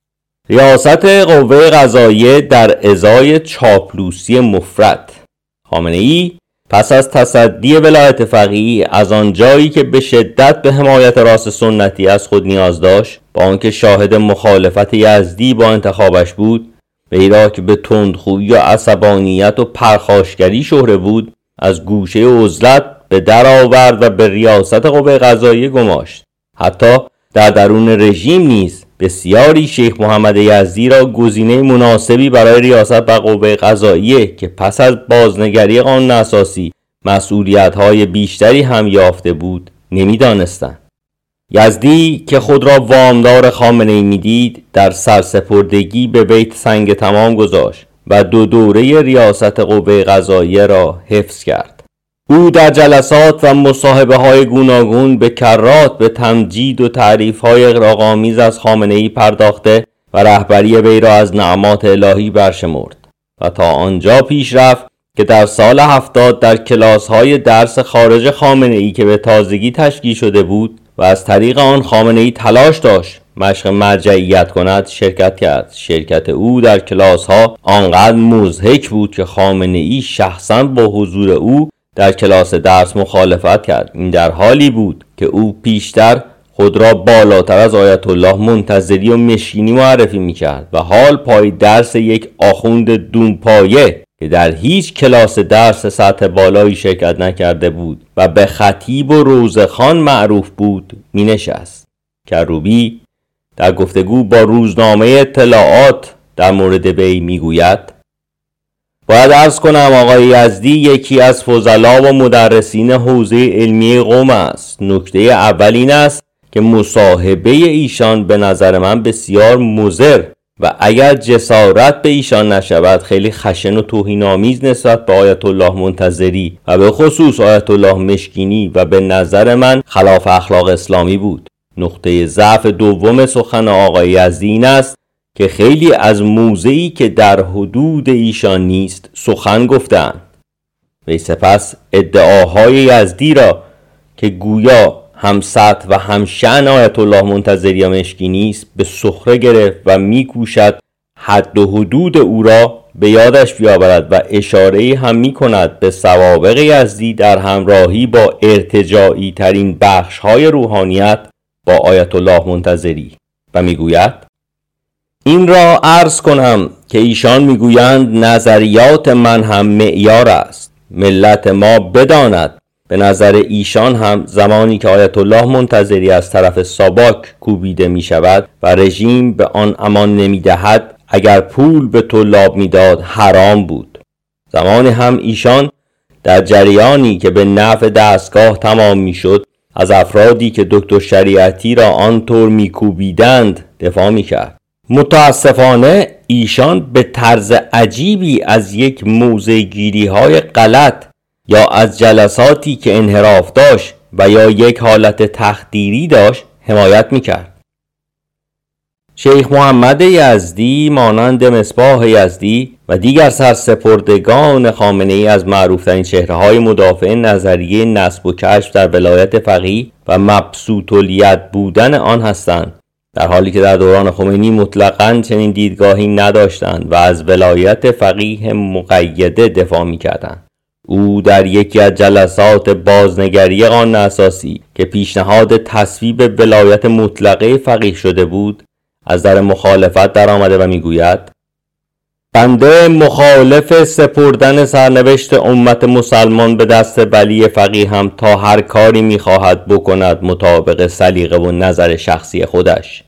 ریاست قوه قضاییه در ازای چاپلوسی مفرط. خامنه‌ای پس از تصدی ولایت فقیهی از آن جایی که به شدت به حمایت راست سنتی از خود نیاز داشت، با آنکه شاهد مخالفت یزدی با انتخابش بود، وی را که به تندخویی و عصبانیت و پرخاشگری شهره بود، از گوشه عزلت به در آورد و به ریاست قوه قضاییه گماشت. حتی در درون رژیم نیز بسیاری شیخ محمد یزدی را گزینه مناسبی برای ریاست و قوه قضاییه که پس از بازنگری قانون اساسی مسئولیت‌های بیشتری هم یافته بود نمی‌دانستند. یزدی که خود را وامدار خامنه‌ای می‌دید، در سرسپردگی به بیت سنگ تمام گذاشت و دو دوره ریاست قوه قضاییه را حفظ کرد. او در جلسات و مصاحبه های گوناگون به کرات به تمجید و تعریف های اغراق‌آمیز از خامنه‌ای پرداخته و رهبری وی را از نعمات الهی برشمرد و تا آنجا پیش رفت که در سال هفتاد در کلاس های درس خارج خامنه‌ای که به تازگی تشکیل شده بود و از طریق آن خامنه‌ای تلاش داشت مشق مرجعیت کند شرکت کرد. شرکت او در کلاس ها آنقدر مضحک بود که خامنه‌ای شخصا با حضور او در کلاس درس مخالفت کرد. این در حالی بود که او پیشتر خود را بالاتر از آیت الله منتظری و مشکینی معرفی می‌کرد و حال پای درس یک آخوند دونپایه که در هیچ کلاس درس سطح بالایی شرکت نکرده بود و به خطیب و روزخوان معروف بود می‌نشست. کروبی در گفتگو با روزنامه اطلاعات در مورد وی می‌گوید: باید عرض کنم آقای یزدی یکی از فضلا و مدرسین حوزه علمی قم است. نکته اول این است که مصاحبه ایشان به نظر من بسیار مضر و اگر جسارت به ایشان نشود خیلی خشن و توهین‌آمیز نسبت به آیت الله منتظری و به خصوص آیت الله مشکینی و به نظر من خلاف اخلاق اسلامی بود. نقطه ضعف دوم سخن آقای یزدی این است که خیلی از موضعی که در حدود ایشان نیست سخن گفتند. وی سپس ادعاهای یزدی را که گویا هم سطح و هم شأن آیت الله منتظری و مشکینی است به سخره گرفت و میکوشد حد و حدود او را به یادش بیاورد و اشاره‌ای هم میکند به سوابق یزدی در همراهی با ارتجاعی ترین بخش‌های روحانیت با آیت الله منتظری و میگوید: این را عرض کنم که ایشان میگویند نظریات من هم معیار است. ملت ما بداند به نظر ایشان هم زمانی که آیت الله منتظری از طرف ساواک کوبیده می شود و رژیم به آن امان نمی دهد، اگر پول به طلاب می داد حرام بود. زمانی هم ایشان در جریانی که به نفع دستگاه تمام می شد از افرادی که دکتر شریعتی را آنطور می کوبیدند دفاع می کرد. متاسفانه ایشان به طرز عجیبی از یک موضع گیری های غلط یا از جلساتی که انحراف داشت و یا یک حالت تخدیری داشت حمایت میکرد. شیخ محمد یزدی مانند مصباح یزدی و دیگر سرسپردگان خامنه‌ای از معروفترین چهره‌های مدافع نظریه نسب و کشف در ولایت فقیه و مبسوط الید بودن آن هستند، در حالی که در دوران خمینی مطلقاً چنین دیدگاهی نداشتند و از ولایت فقیه مقیده دفاع می‌کردند. او در یکی از جلسات بازنگری قانون اساسی که پیشنهاد تصویب ولایت مطلقه فقیه شده بود از در مخالفت در آمده و میگوید: بنده مخالف سپردن سرنوشت امت مسلمان به دست ولی فقیه هم تا هر کاری می‌خواهد بکند مطابق سلیقه و نظر شخصی خودش.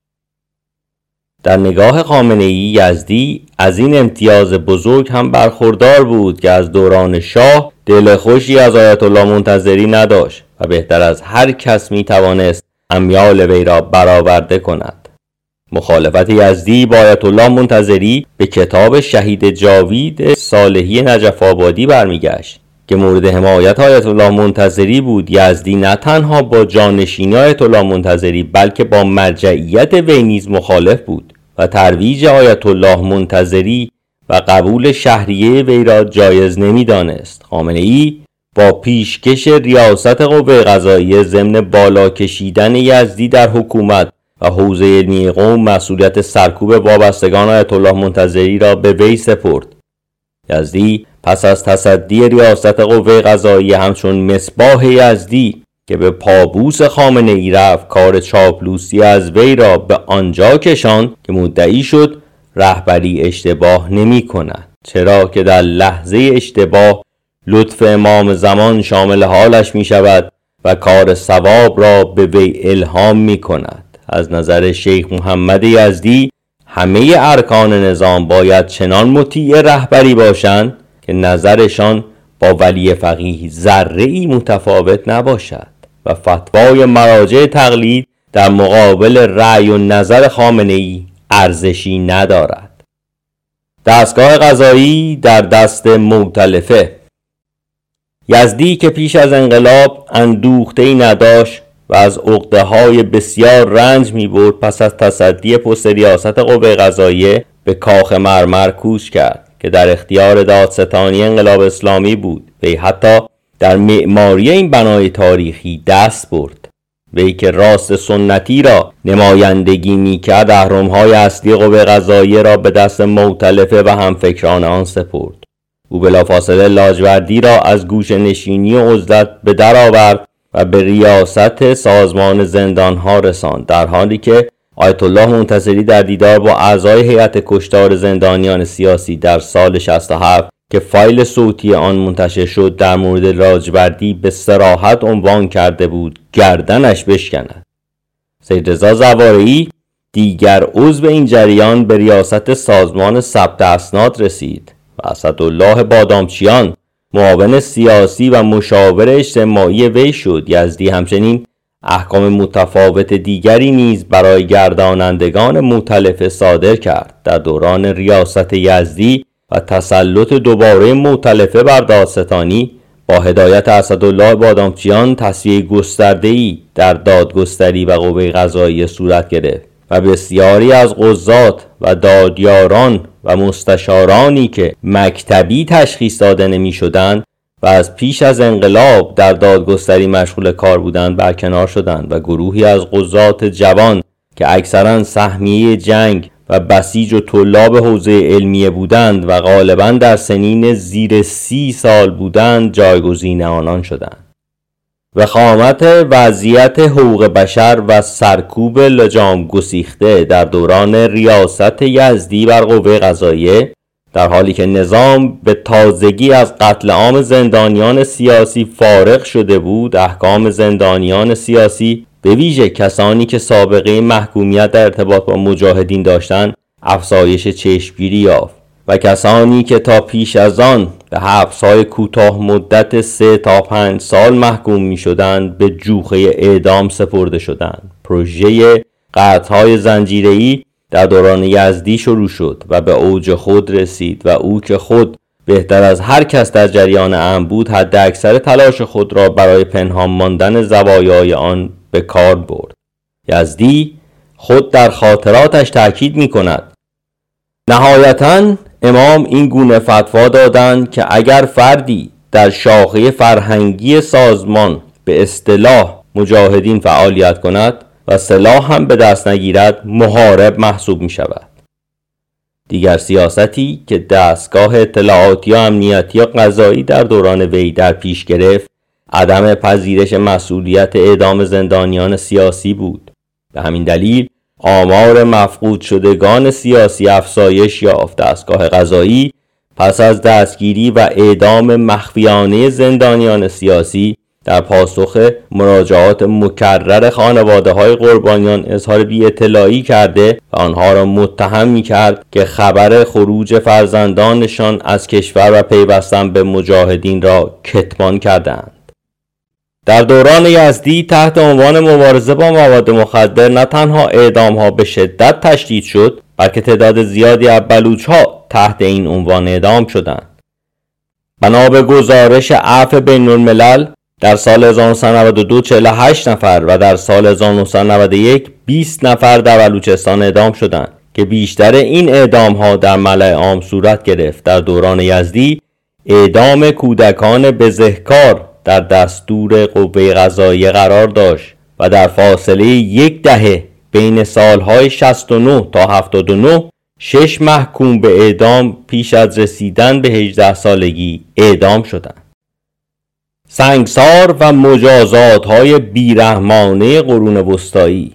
در نگاه خامنه‌ای یزدی از این امتیاز بزرگ هم برخوردار بود که از دوران شاه دل خوشی از آیت الله منتظری نداشت و بهتر از هر کس می‌توانست امیال وی را برآورده کند. مخالفت یزدی با آیت الله منتظری به کتاب شهید جاوید صالحی نجف آبادی برمیگشت که مورد حمایت آیت الله منتظری بود. یزدی نه تنها با جانشینی آیت الله منتظری بلکه با مرجعیت وی نیز مخالف بود و ترویج آیت الله منتظری و قبول شهریه وی را جایز نمی‌دانست. خامنه‌ای با پیشکش ریاست قوه قضاییه ضمن بالا کشیدن یزدی در حکومت و حوزه علمی قوم مسئولیت سرکوب وابستگان آیت الله منتظری را به وی سپرد. یزدی پس از تصدی ریاست قوه قضاییه همچون مصباح یزدی که به پابوس خامنه‌ای رفت کار چاپلوسی از وی را به آنجا کشاند که مدعی شد رهبری اشتباه نمی کند، چرا که در لحظه اشتباه لطف امام زمان شامل حالش می شود و کار صواب را به وی الهام می کند. از نظر شیخ محمد یزدی همه ارکان نظام باید چنان مطیع رهبری باشند که نظرشان با ولی فقیه ذره‌ای متفاوت نباشد و فتوای مراجع تقلید در مقابل رأی و نظر خامنه‌ای ارزشی ندارد. دستگاه قضایی در دست مؤتلفه. یزدی که پیش از انقلاب اندوخته‌ای نداشت و از عقده‌های بسیار رنج می‌برد، پس از تصدی پست ریاست قوه قضاییه به کاخ مرمر کوچ کرد که در اختیار دادستانی انقلاب اسلامی بود. وی حتی در معماری این بنای تاریخی دست برد. وی که راست سنتی را نمایندگی می‌کرد، اهرم‌های اصلی قوه قضاییه را به دست مؤتلفه و همفکران آن سپرد. او بلافاصله لاجوردی را از گوشه نشینی و عزلت به در آورد و به ریاست سازمان زندانها رساند، در حالی که آیت الله منتظری در دیدار با اعضای هیئت کشتار زندانیان سیاسی در سال شصت و هفت که فایل صوتی آن منتشر شد در مورد لاجوردی به صراحت عنوان کرده بود گردنش بشکند. سید رضا زوارعی دیگر عضو این جریان به ریاست سازمان ثبت اسناد رسید و اسدالله بادامچیان معاون سیاسی و مشاور اجتماعی وی شد. یزدی همچنین احکام متفاوت دیگری نیز برای گردانندگان مؤتلفه صادر کرد. در دوران ریاست یزدی و تسلط دوباره مؤتلفه بر دادستانی با هدایت اسدالله بادامچیان تصفیه گسترده‌ای در دادگستری و قوه قضاییه صورت گرفت و بسیاری از قضات و دادیاران و مستشارانی که مکتبی تشخیص داده نمی شدند و از پیش از انقلاب در دادگستری مشغول کار بودند برکنار شدند و گروهی از قضات جوان که اکثرا سهمیه جنگ و بسیج و طلاب حوزه علمیه بودند و غالبا در سنین زیر سی سال بودند جایگزین آنان شدند. وخامت وضعیت حقوق بشر و سرکوب لجام گسیخته در دوران ریاست یزدی بر قوه قضاییه، در حالی که نظام به تازگی از قتل عام زندانیان سیاسی فارغ شده بود، احکام زندانیان سیاسی به ویژه کسانی که سابقه محکومیت در ارتباط با مجاهدین داشتند افزایش چشمگیری یافت و کسانی که تا پیش از آن به حبس‌های کوتاه مدت سه تا پنج سال محکوم می شدند به جوخه اعدام سپرده شدند. پروژه قطع‌های زنجیره‌ای در دوران یزدی شروع شد و به اوج خود رسید و او که خود بهتر از هر کس در جریان امر بود حد اکثر تلاش خود را برای پنهان ماندن زوایای آن به کار برد. یزدی خود در خاطراتش تأکید می کند: نهایتاً امام این گونه فتوا دادند که اگر فردی در شاخه فرهنگی سازمان به اصطلاح مجاهدین فعالیت کند و سلاح هم به دست نگیرد محارب محسوب می شود. دیگر سیاستی که دستگاه اطلاعاتی و امنیتی و قضایی در دوران وی در پیش گرفت عدم پذیرش مسئولیت اعدام زندانیان سیاسی بود. به همین دلیل آمار مفقود شدگان سیاسی افزایش یافت. دستگاه قضایی پس از دستگیری و اعدام مخفیانه زندانیان سیاسی در پاسخ مراجعات مکرر خانواده‌های قربانیان اظهار بی‌اطلاعی کرده و آنها را متهم می‌کرد که خبر خروج فرزندانشان از کشور و پیوستن به مجاهدین را کتمان کردند. در دوران یزدی تحت عنوان مبارزه با مواد مخدر نه تنها اعدام‌ها به شدت تشدید شد، بلکه تعداد زیادی از بلوچ‌ها تحت این عنوان اعدام شدند. بنا به گزارش عفو بین‌الملل در سال هزار و نهصد و نود و دو چهل و هشت نفر و در سال هزار و نهصد و نود و یک بیست نفر در بلوچستان اعدام شدند که بیشتر این اعدام‌ها در ملأ عام صورت گرفت. در دوران یزدی اعدام کودکان بزهکار در دستور قوه قضاییه قرار داشت و در فاصله یک دهه بین سالهای شصت و نه تا هفتاد و نه شش محکوم به اعدام پیش از رسیدن به هجده سالگی اعدام شدند. سنگسار و مجازات‌های بیرحمانه قرون وسطایی.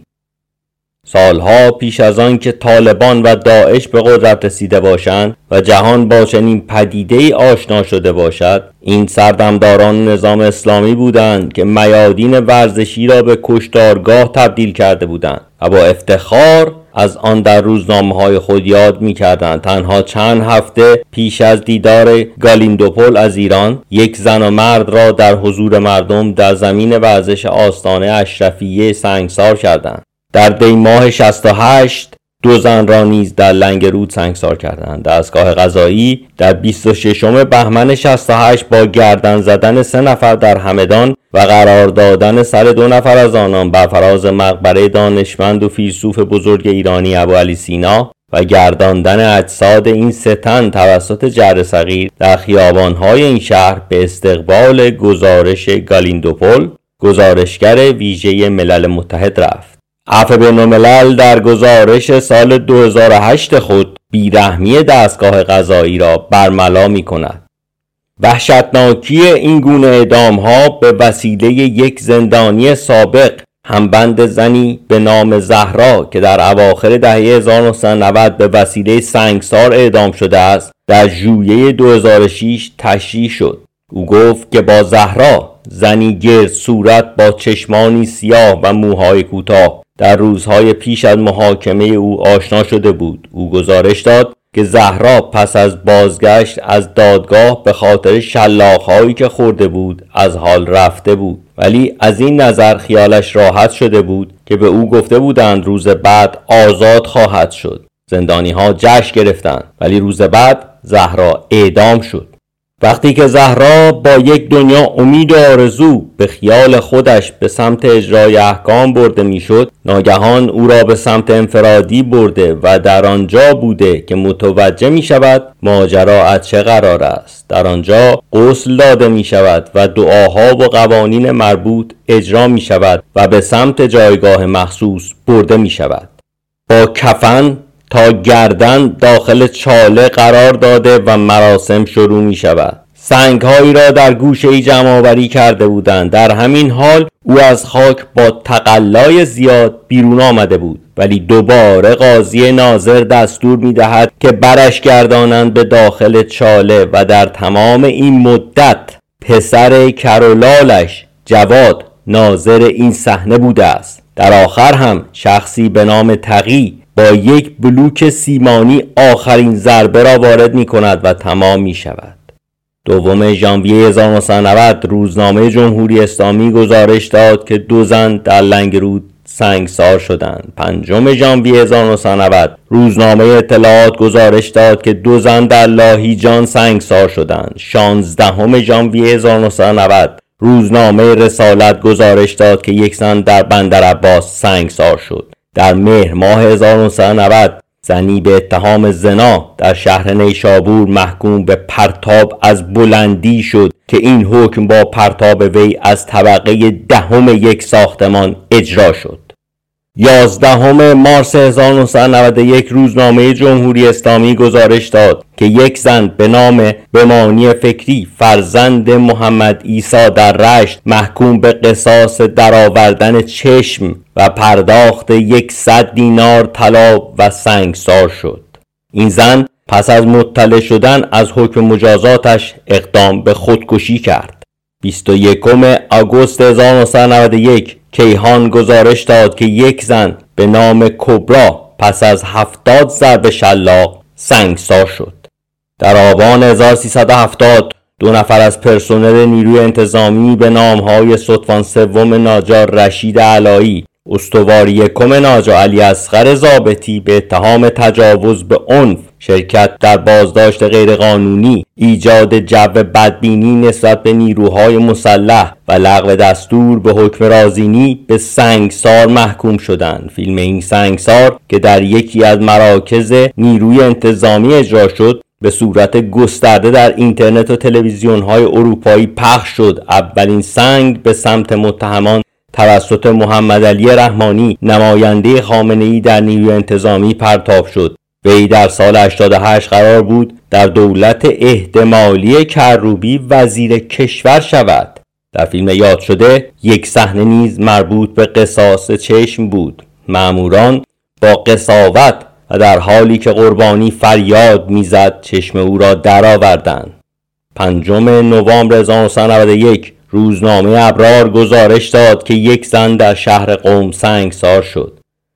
سالها پیش از آن که طالبان و داعش به قدرت رسیده باشند و جهان با چنین پدیده‌ای آشنا شده باشد، این سردمداران نظام اسلامی بودند که میادین ورزشی را به کشتارگاه تبدیل کرده بودند و با افتخار از آن در روزنامه‌های خود یاد می‌کردند. تنها چند هفته پیش از دیدار گالیندوپول از ایران، یک زن و مرد را در حضور مردم در زمین ورزش آستانه اشرفیه سنگسار کردند. در دی ماه شصت و هشت دو زن را نیز در لنگرود سنگسار کردند. دستگاه قضایی در بیست و ششم بهمن شصت و هشت با گردن زدن سه نفر در همدان و قرار دادن سر دو نفر از آنان بر فراز مقبره دانشمند و فیلسوف بزرگ ایرانی ابوعلی سینا و گرداندن اجساد این سه تن توسط جعد صغیر در خیابان‌های این شهر به استقبال گزارش گالیندوپول، گزارشگر ویژه ملل متحد رفت. عفو بین‌الملل در گزارش سال دو هزار و هشت خود بیرحمی دستگاه قضایی را برملا می کند. وحشتناکی این گونه اعدام‌ها به وسیله یک زندانی سابق، همبند زنی به نام زهرا که در اواخر دهه هزار و نهصد و نود به وسیله سنگسار اعدام شده است، در ژوئیه دو هزار و شش تشریح شد. او گفت که با زهرا، زنی گرد صورت با چشمانی سیاه و موهای کوتاه، در روزهای پیش از محاکمه او آشنا شده بود. او گزارش داد که زهرا پس از بازگشت از دادگاه به خاطر شلاق‌هایی که خورده بود از حال رفته بود، ولی از این نظر خیالش راحت شده بود که به او گفته بودند روز بعد آزاد خواهد شد. زندانی‌ها جشن گرفتند، ولی روز بعد زهرا اعدام شد. وقتی که زهرا با یک دنیا امید و آرزو به خیال خودش به سمت اجرای احکام برده میشد، ناگهان او را به سمت انفرادی برده و در آنجا بوده که متوجه می شود ماجرا از چه قرار است. در آنجا غسل داده می شود و دعاها و قوانین مربوط اجرا می شود و به سمت جایگاه مخصوص برده می شود. با کفن تا گردن داخل چاله قرار داده و مراسم شروع می شود. سنگ‌هایی را در گوشه‌ای جمع آوری کرده بودند. در همین حال او از خاک با تقلای زیاد بیرون آمده بود، ولی دوباره قاضی ناظر دستور می دهد که برش گردانند به داخل چاله و در تمام این مدت پسر کرولالش جواد ناظر این صحنه بوده است. در آخر هم شخصی به نام تقی با یک بلوک سیمانی آخرین ضربه را وارد می کند و تمام می شود. دوم ژانویه هزار و نهصد و نود روزنامه جمهوری اسلامی گزارش داد که دو زن در لنگرود سنگسار شدند. پنجم ژانویه هزار و نهصد و نود روزنامه اطلاعات گزارش داد که دو زن در لاهیجان سنگسار شدند. شانزدهم ژانویه هزار و نهصد و نود روزنامه رسالت گزارش داد که یک زن در بندرعباس سنگسار شد. در مهر ماه هزار و نهصد و نود زنی به اتهام زنا در شهر نیشابور محکوم به پرتاب از بلندی شد که این حکم با پرتاب وی از طبقه دهم یک ساختمان اجرا شد. یازدهم مارس هزار و نهصد و نود و یک روزنامه جمهوری اسلامی گزارش داد که یک زن به نام بمانی فکری فرزند محمد عیسی در رشت محکوم به قصاص درآوردن چشم و و پرداخت یکصد دینار طلا و سنگسار شد. این زن پس از مطلع شدن از حکم مجازاتش اقدام به خودکشی کرد. بیست و یکم آگوست هزار و نهصد و نود و یک کیهان گزارش داد که یک زن به نام کبرا پس از هفتاد ضرب شلاق سنگسار شد. در آبان هزار و سیصد و هفتاد دو نفر از پرسنل نیروی انتظامی به نامهای ستوان سوم ناجار رشید علایی، استوار یکم ناجا علی اصغر ضابطی به اتهام تجاوز به عنف، شرکت در بازداشت غیرقانونی، ایجاد جو بدبینی نسبت به نیروهای مسلح و لغو دستور به حکم رازینی به سنگسار محکوم شدند. فیلم این سنگسار که در یکی از مراکز نیروی انتظامی اجرا شد به صورت گسترده در اینترنت و تلویزیون‌های اروپایی پخش شد. اولین سنگ به سمت متهمان توسط محمد علی رحمانی، نماینده خامنه‌ای در نیروی انتظامی پرتاب شد. وی در سال هشتاد و هشت قرار بود در دولت احتمالی کروبی وزیر کشور شود. در فیلم یاد شده یک صحنه نیز مربوط به قصاص چشم بود. ماموران با قساوت و در حالی که قربانی فریاد میزد چشم او را درآوردند. پنجم نوامبر هزار و نهصد و نود و یک روزنامه ابرار گزارش داد که یک زن در شهر قم سنگسار شد.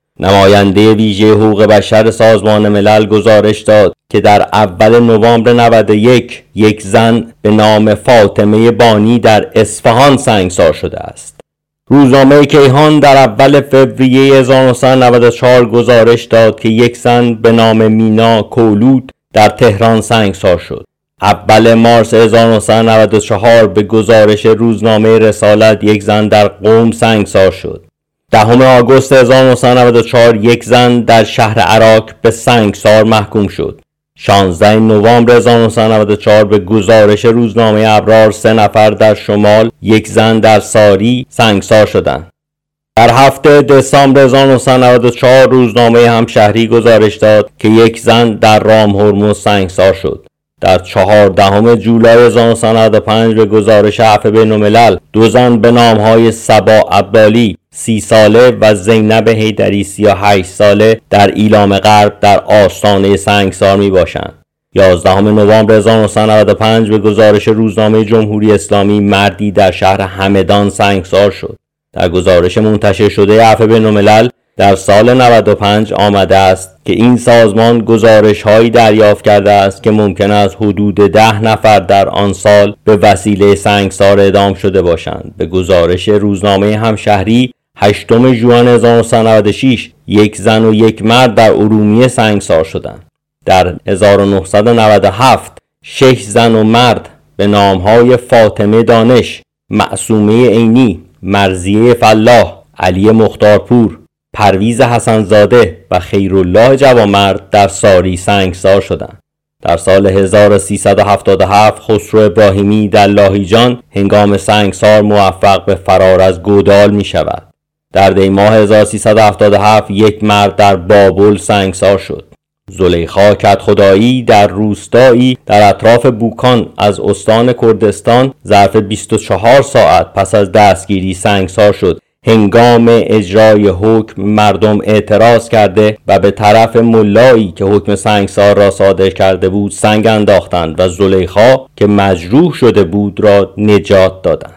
نماینده ویژه حقوق بشر سازمان ملل گزارش داد که در اول نوامبر نود و یک یک زن به نام فاطمه بانی در اصفهان سنگسار شده است. روزنامه کیهان در اول فوریه هزار و نهصد و نود و چهار گزارش داد که یک زن به نام مینا کولود در تهران سنگسار شد. اول مارس هزار و نهصد و نود و چهار به گزارش روزنامه رسالت یک زن در قم سنگسار شد. دهم آگوست هزار و نهصد و نود و چهار یک زن در شهر عراق به سنگسار محکوم شد. شانزده نوامبر هزار و نهصد و نود و چهار به گزارش روزنامه ابرار سه نفر در شمال، یک زن در ساری سنگسار شدند. در هفته دسامبر هزار و نهصد و نود و چهار روزنامه همشهری گزارش داد که یک زن در رام هرمز سنگسار شد. در چهاردهم جولای هزار و نهصد و نود و پنج به گزارش عفو بین‌الملل دو زن به نامهای صبا عبالی سی ساله و زینب حیدری سی و هشت ساله در ایلام غرب در آستانه سنگسار می باشند. یازدهم نوامبر هزار و نهصد و نود و پنج به گزارش روزنامه جمهوری اسلامی مردی در شهر همدان سنگسار شد. در گزارش منتشر شده عفو بین‌الملل در سال نود و پنج آمده است که این سازمان گزارش هایی دریافت کرده است که ممکن است حدود ده نفر در آن سال به وسیله سنگسار اعدام شده باشند. به گزارش روزنامه همشهری هشتم ژوئن هزار و نهصد و نود و شش یک زن و یک مرد در ارومیه سنگسار شدند. در هزار و نهصد و نود و هفت شش زن و مرد به نامهای فاطمه دانش، معصومه عینی، مرضیه فلاح، علی مختارپور، پرویز حسنزاده و خیرالله جوامرد در ساری سنگسار شدند. در سال هزار و سیصد و هفتاد و هفت خسرو ابراهیمی در لاهیجان هنگام سنگسار موفق به فرار از گودال می شود. در دی ماه هزار و سیصد و هفتاد و هفت یک مرد در بابل سنگسار شد. زلیخا کدخدایی در روستایی در اطراف بوکان از استان کردستان ظرف بیست و چهار ساعت پس از دستگیری سنگسار شد. هنگام اجرای حکم مردم اعتراض کرده و به طرف ملایی که حکم سنگسار را صادر کرده بود سنگ انداختند و زلیخا که مجروح شده بود را نجات دادند.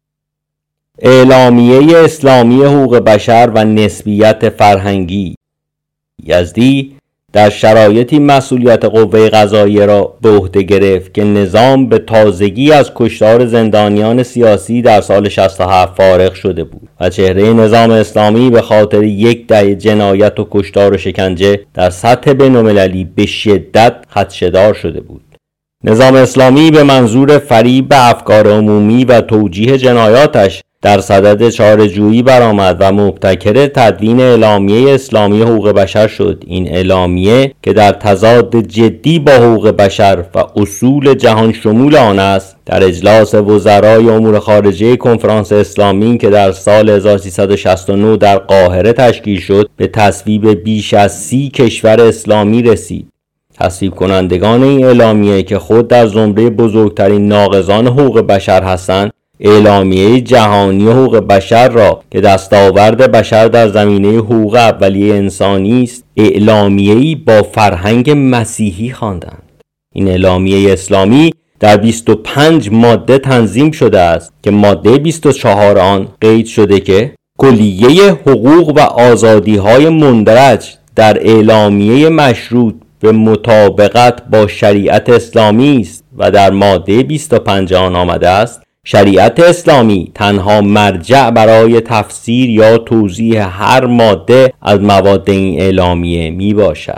اعلامیه اسلامی حقوق بشر و نسبیت فرهنگی. یزدی در شرایطی مسئولیت قوه قضاییه را به عهده گرفت که نظام به تازگی از کشتار زندانیان سیاسی در سال شصت و هفت فارغ شده بود و چهره نظام اسلامی به خاطر یک دهه جنایت و کشتار و شکنجه در سطح بین‌المللی به شدت خدشه‌دار شده بود. نظام اسلامی به منظور فریب به افکار عمومی و توجیه جنایاتش در صدد چاره‌جویی برآمد و مبتکر تدوین اعلامیه اسلامی حقوق بشر شد. این اعلامیه که در تضاد جدی با حقوق بشر و اصول جهان شمول آن است، در اجلاس وزرای امور خارجه کنفرانس اسلامی که در سال هزار و سیصد و شصت و نه در قاهره تشکیل شد، به تصویب بیش از سی کشور اسلامی رسید. تصویب کنندگان این اعلامیه که خود در زمره بزرگترین ناقضان حقوق بشر هستند، اعلامیه جهانی حقوق بشر را که دستاورد بشر در زمینه حقوق اولیه انسانی است، اعلامیه‌ای با فرهنگ مسیحی خواندند. این اعلامیه اسلامی در بیست و پنج ماده تنظیم شده است که ماده بیست و چهار آن قید شده که کلیه حقوق و آزادی‌های مندرج در اعلامیه مشروط به مطابقت با شریعت اسلامی است و در ماده بیست و پنج آن آمده است شریعت اسلامی تنها مرجع برای تفسیر یا توضیح هر ماده از مواد این اعلامیه می باشد.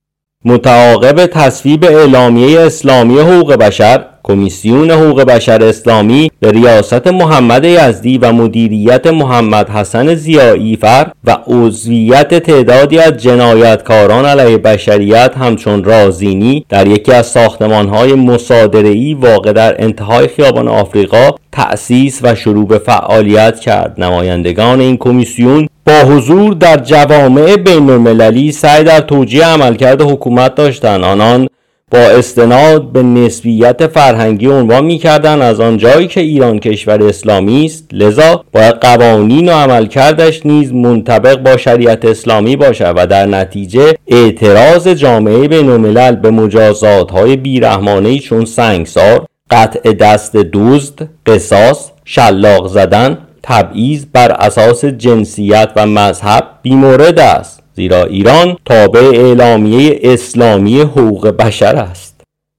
متعاقب تصویب اعلامیه اسلامی حقوق بشر، کمیسیون حقوق بشر اسلامی به ریاست محمد یزدی و مدیریت محمد حسن ضیایی فر و عضویت تعدادی از جنایتکاران علیه بشریت همچون رازینی در یکی از ساختمان‌های مصادره‌ای واقع در انتهای خیابان آفریقا تأسیس و شروع به فعالیت کرد. نمایندگان این کمیسیون با حضور در جوامع بین‌المللی سعی در توجیه عملکرد حکومت داشتند. آنان با استناد به نسبیت فرهنگی عنوان می‌کردند از آن جایی که ایران کشور اسلامی است، لذا باید قوانین و عملکردش نیز منطبق با شریعت اسلامی باشد و در نتیجه اعتراض جامعه بین‌الملل به مجازات‌های بیرحمانه‌ای چون سنگسار، قطع دست دزد، قصاص، شلاق زدن، تبعیض بر اساس جنسیت و مذهب بیمورد است، زیرا ایران تابع اعلامیه اسلامی حقوق بشر است.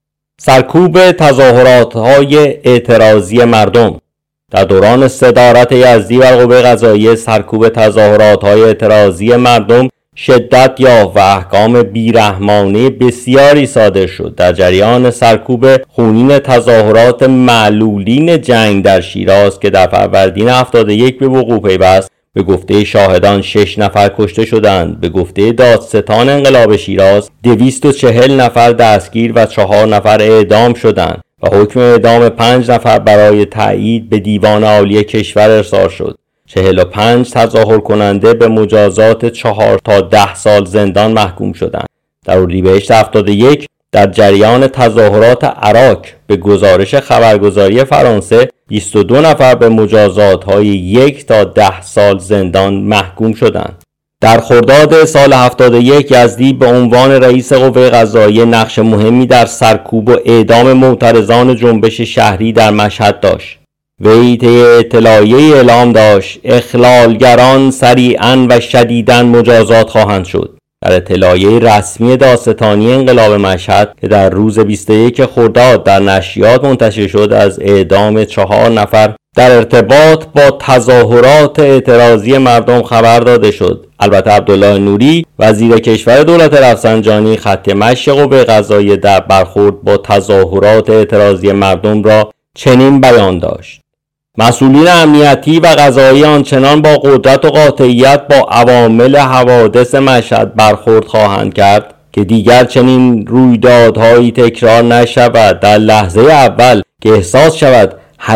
سرکوب تظاهرات‌های اعتراضی مردم. در دوران صدارت یزدی و قوه قضاییه سرکوب تظاهرات‌های اعتراضی مردم شدت یافت و احکام بیرحمانه بسیاری صادر شد. در جریان سرکوب خونین تظاهرات معلولین جنگ در شیراز که در فروردین هفتاد و یک به وقوع پیوست، به گفته شاهدان شش نفر کشته شدند. به گفته دادستان انقلاب شیراز دویست و چهل نفر دستگیر و چهار نفر اعدام شدند و حکم اعدام پنج نفر برای تایید به دیوان عالی کشور ارسال شد. چهل و پنج تظاهر کننده به مجازات چهار تا ده سال زندان محکوم شدند. در اردیبهشت هفتاد و یک در جریان تظاهرات عراق به گزارش خبرگزاری فرانسه بیست و دو نفر به مجازات‌های یک تا ده سال زندان محکوم شدند. در خرداد سال هفتاد و یک یزدی به عنوان رئیس قوه قضاییه نقش مهمی در سرکوب و اعدام معترضان جنبش شهری در مشهد داشت. وی طی اطلاعیه اعلام داشت اخلالگران سریعاً و شدیداً مجازات خواهند شد. در اطلاعیه رسمی دادستانی انقلاب مشهد که در روز بیست و یک خرداد در نشریات منتشر شد از اعدام چهار نفر در ارتباط با تظاهرات اعتراضی مردم خبر داده شد. البته عبدالله نوری وزیر کشور دولت رفسنجانی خط مشی قوه قضاییه در برخورد با تظاهرات اعتراضی مردم را چنین بیان داشت: مسئولین امنیتی و قضایی آنچنان با قدرت و قاطعیت با عوامل حوادث مشهد برخورد خواهند کرد که دیگر چنین رویدادهایی تکرار نشود. در لحظه اول که احساس شود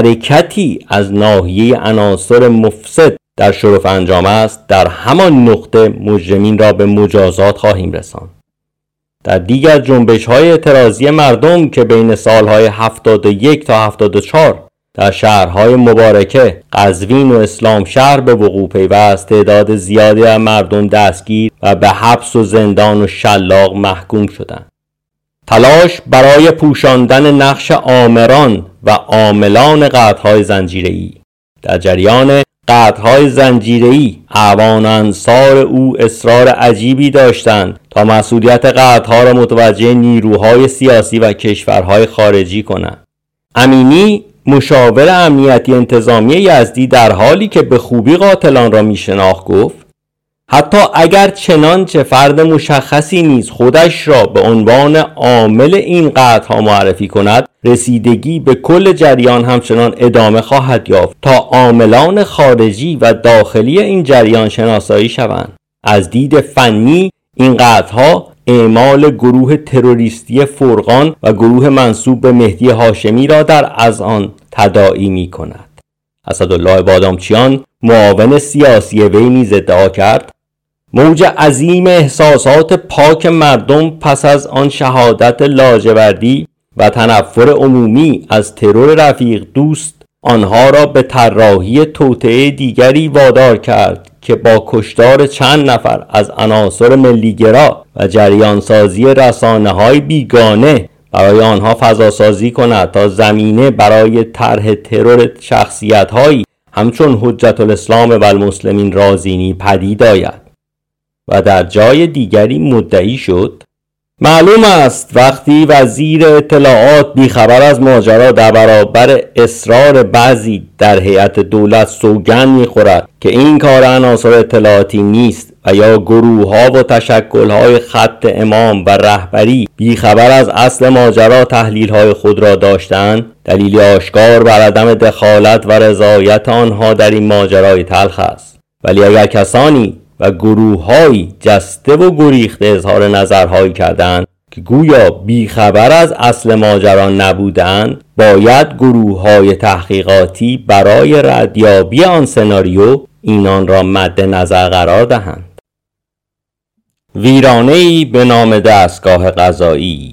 حرکتی از ناحیه عناصر مفسد در شرف انجام است، در همان نقطه مجرمین را به مجازات خواهیم رساند. در دیگر جنبش‌های اعتراضی مردم که بین سالهای هفتاد و یک تا هفتاد و چهار در شهرهای مبارکه، قزوین و اسلام شهر به وقوع پیوست، تعداد زیادی از مردم دستگیر و به حبس و زندان و شلاق محکوم شدند. تلاش برای پوشاندن نقش آمران و عاملان قطع‌های زنجیره‌ای. در جریان قطع‌های زنجیره‌ای اعوان انصار او اصرار عجیبی داشتند تا مسئولیت قطع‌ها را متوجه نیروهای سیاسی و کشورهای خارجی کنند. امینی مشاور امنیتی انتظامی یزدی در حالی که به خوبی قاتلان را میشناخت گفت حتی اگر چنانچه فرد مشخصی نیز خودش را به عنوان عامل این قطع‌ها معرفی کند، رسیدگی به کل جریان همچنان ادامه خواهد یافت تا عاملان خارجی و داخلی این جریان شناسایی شوند. از دید فنی این قطع‌ها اعمال گروه تروریستی فرقان و گروه منسوب به مهدی هاشمی را در اذعان تداعی می کند. اسدالله بادامچیان معاون سیاسی وی نیز ادعا کرد موج عظیم احساسات پاک مردم پس از آن شهادت لاجوردی و تنفر عمومی از ترور رفیق دوست آنها را به طراحی توطئه دیگری وادار کرد که با کشتار چند نفر از عناصر ملیگرا و جریانسازی رسانه‌های بیگانه برای آنها فضاسازی کند تا زمینه برای طرح ترور شخصیت‌هایی همچون حجت الاسلام و المسلمین رازینی پدید آید و در جای دیگری مدعی شد. معلوم است وقتی وزیر اطلاعات بیخبر از ماجرا در برابر اصرار بعضی در هیئت دولت سوگند می‌خورد که این کار عناصر اطلاعاتی نیست و یا گروه‌ها و تشکل‌های خط امام و رهبری بیخبر از اصل ماجرا تحلیل‌های خود را داشتند، دلیل آشکار بر عدم دخالت و رضایت آنها در این ماجرای تلخ است. ولی اگر کسانی و گروه‌هایی جسته و گریخته اظهار نظرهایی کردند که گویا بیخبر از اصل ماجرا نبودند، باید گروه‌های تحقیقاتی برای ردیابی آن سناریو اینان را مد نظر قرار دهند. ویرانه‌ای به نام دستگاه قضایی.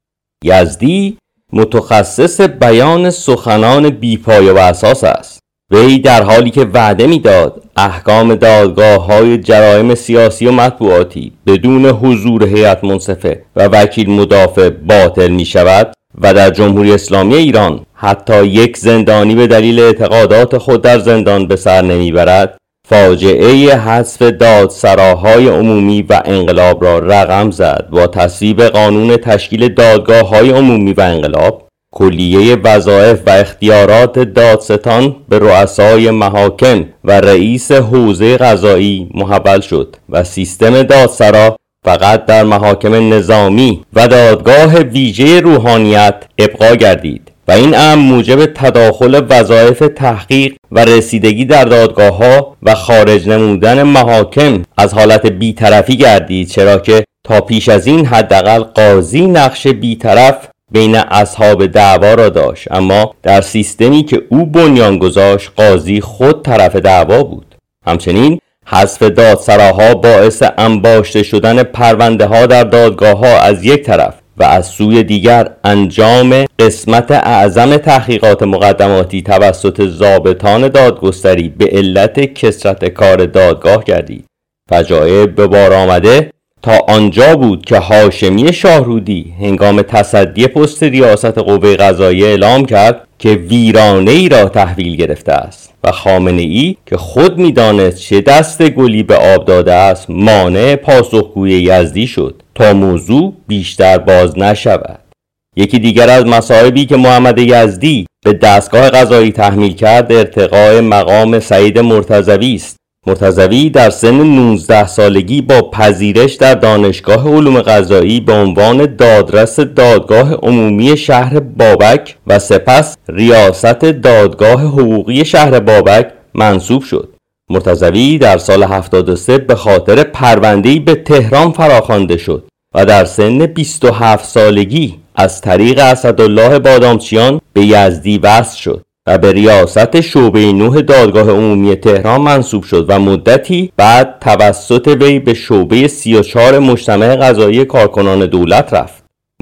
یزدی متخصص بیان سخنان بی‌پایه و اساس است. وی در حالی که وعده می‌داد احکام دادگاه‌های جرایم سیاسی و مطبوعاتی بدون حضور هیئت منصفه و وکیل مدافع باطل می‌شود و در جمهوری اسلامی ایران حتی یک زندانی به دلیل اعتقادات خود در زندان به سر نمیبرد، فاجعه حذف دادسراهای عمومی و انقلاب را رقم زد. با تصویب قانون تشکیل دادگاه‌های عمومی و انقلاب، کلیه وظایف و اختیارات دادستان به رؤسای محاکم و رئیس حوزه قضایی محول شد و سیستم دادسرا فقط در محاکم نظامی و دادگاه ویژه روحانیت ابقا گردید و این امر موجب تداخل وظایف تحقیق و رسیدگی در دادگاه‌ها و خارج نمودن محاکم از حالت بی‌طرفی گردید، چرا که تا پیش از این حداقل قاضی نقش بی‌طرف بین اصحاب دعوا را داشت، اما در سیستمی که او بنیان گذاشت قاضی خود طرف دعوا بود. همچنین حذف دادسراها باعث انباشته شدن پرونده ها در دادگاه ها از یک طرف و از سوی دیگر انجام قسمت اعظم تحقیقات مقدماتی توسط ضابطان دادگستری به علت کثرت کار دادگاه گردید. فجایع به بار آمده تا آنجا بود که هاشمی شاهرودی هنگام تصدی پست ریاست قوه قضاییه اعلام کرد که ویرانه ای را تحویل گرفته است و خامنه ای که خود می‌دانست چه دست گلی به آب داده است مانع پاسخگوی یزدی شد تا موضوع بیشتر باز نشود. یکی دیگر از مصائبی که محمد یزدی به دستگاه قضایی تحمیل کرد ارتقاء مقام سعید مرتضوی است. مرتضوی در سن نوزده سالگی با پذیرش در دانشگاه علوم قضایی به عنوان دادرس دادگاه عمومی شهر بابک و سپس ریاست دادگاه حقوقی شهر بابک منصوب شد. مرتضوی در سال هفتاد و سه به خاطر پرونده‌ای به تهران فراخوانده شد و در سن بیست و هفت سالگی از طریق اسدالله بادامچیان به یزدی وصل شد و به ریاست شعبه نه دادگاه عمومی تهران منصوب شد و مدتی بعد توسط وی به شعبه سی و چهار مجتمع قضایی کارکنان دولت رفت.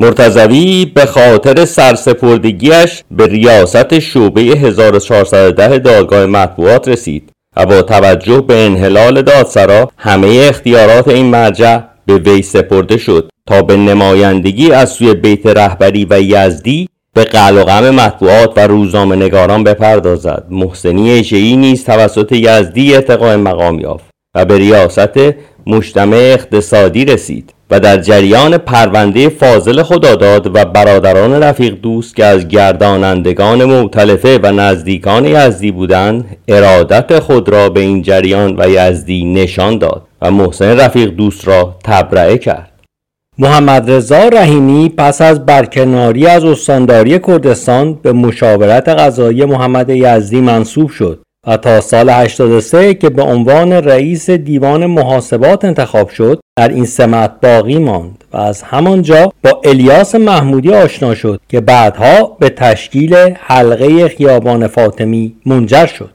مرتضوی به خاطر سرسپردگیش به ریاست شعبه هزار و چهارصد و ده دادگاه مطبوعات رسید و با توجه به انحلال دادسرا همه اختیارات این مرجع به وی سپرده شد تا به نمایندگی از سوی بیت رهبری و یزدی به قلع و قم مطبوعات و روزنامه نگاران بپردازد. محسنی عیشه‌ای نیز توسط یزدی ارتقاء مقام یافت و به ریاست مجتمع اقتصادی رسید و در جریان پرونده فاضل خداداد و برادران رفیق دوست که از گردانندگان مؤتلفه و نزدیکان یزدی بودند ارادت خود را به این جریان و یزدی نشان داد و محسن رفیق دوست را تبرئه کرد. محمد رضا رحیمی پس از برکناری از استانداری کردستان به مشاورت قضایی محمد یزدی منصوب شد و تا سال هشتاد و سه که به عنوان رئیس دیوان محاسبات انتخاب شد در این سمت باقی ماند و از همانجا با الیاس محمودی آشنا شد که بعدها به تشکیل حلقه خیابان فاطمی منجر شد.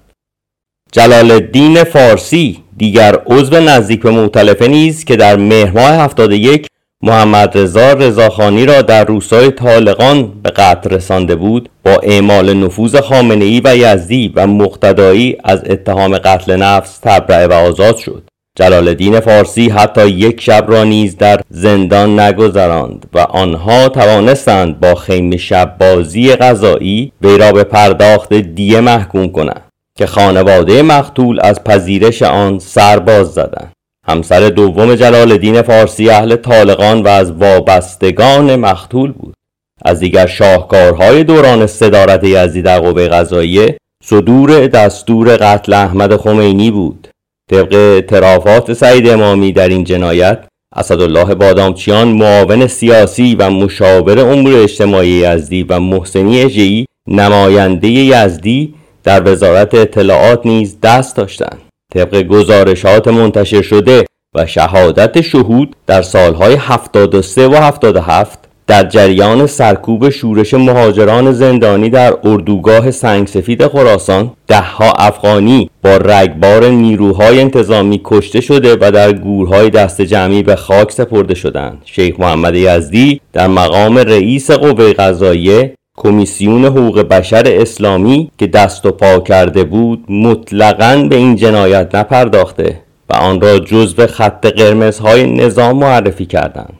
جلال الدین فارسی دیگر عضو نزدیک به مؤتلفه نیز که در مهر ماه هفتاد و یک محمد رضا رضاخانی را در روستای طالقان به قتل رسانده بود، با اعمال نفوذ خامنه‌ای و یزدی و مقتدایی از اتهام قتل نفس تبرئه و آزاد شد. جلال الدین فارسی حتی یک شب را نیز در زندان نگذراند و آنها توانستند با خیمه شب بازی قضایی وی را به پرداخت دیه محکوم کنند که خانواده مقتول از پذیرش آن سرباز زدند. همسر دوم جلال الدین فارسی اهل طالقان و از وابستگان مقتول بود. از دیگر شاهکارهای دوران صدارت یزدی در قوه قضاییه صدور دستور قتل احمد خمینی بود. طبق اعترافات سعید امامی در این جنایت، اسدالله بادامچیان معاون سیاسی و مشاور امور اجتماعی یزدی و محسنی اژه‌ای نماینده یزدی در وزارت اطلاعات نیز دست داشتند. طبق گزارشات منتشر شده و شهادت شهود در سالهای هفتاد و سه و هفتاد و هفت در جریان سرکوب شورش مهاجران زندانی در اردوگاه سنگسفید خراسان، دهها افغانی با رگبار نیروهای انتظامی کشته شده و در گورهای دست جمعی به خاک سپرده شدند. شیخ محمد یزدی در مقام رئیس قوه قضاییه کمیسیون حقوق بشر اسلامی که دست و پا کرده بود مطلقاً به این جنایت نپرداخته و آن را جزو خط قرمزهای نظام معرفی کردند.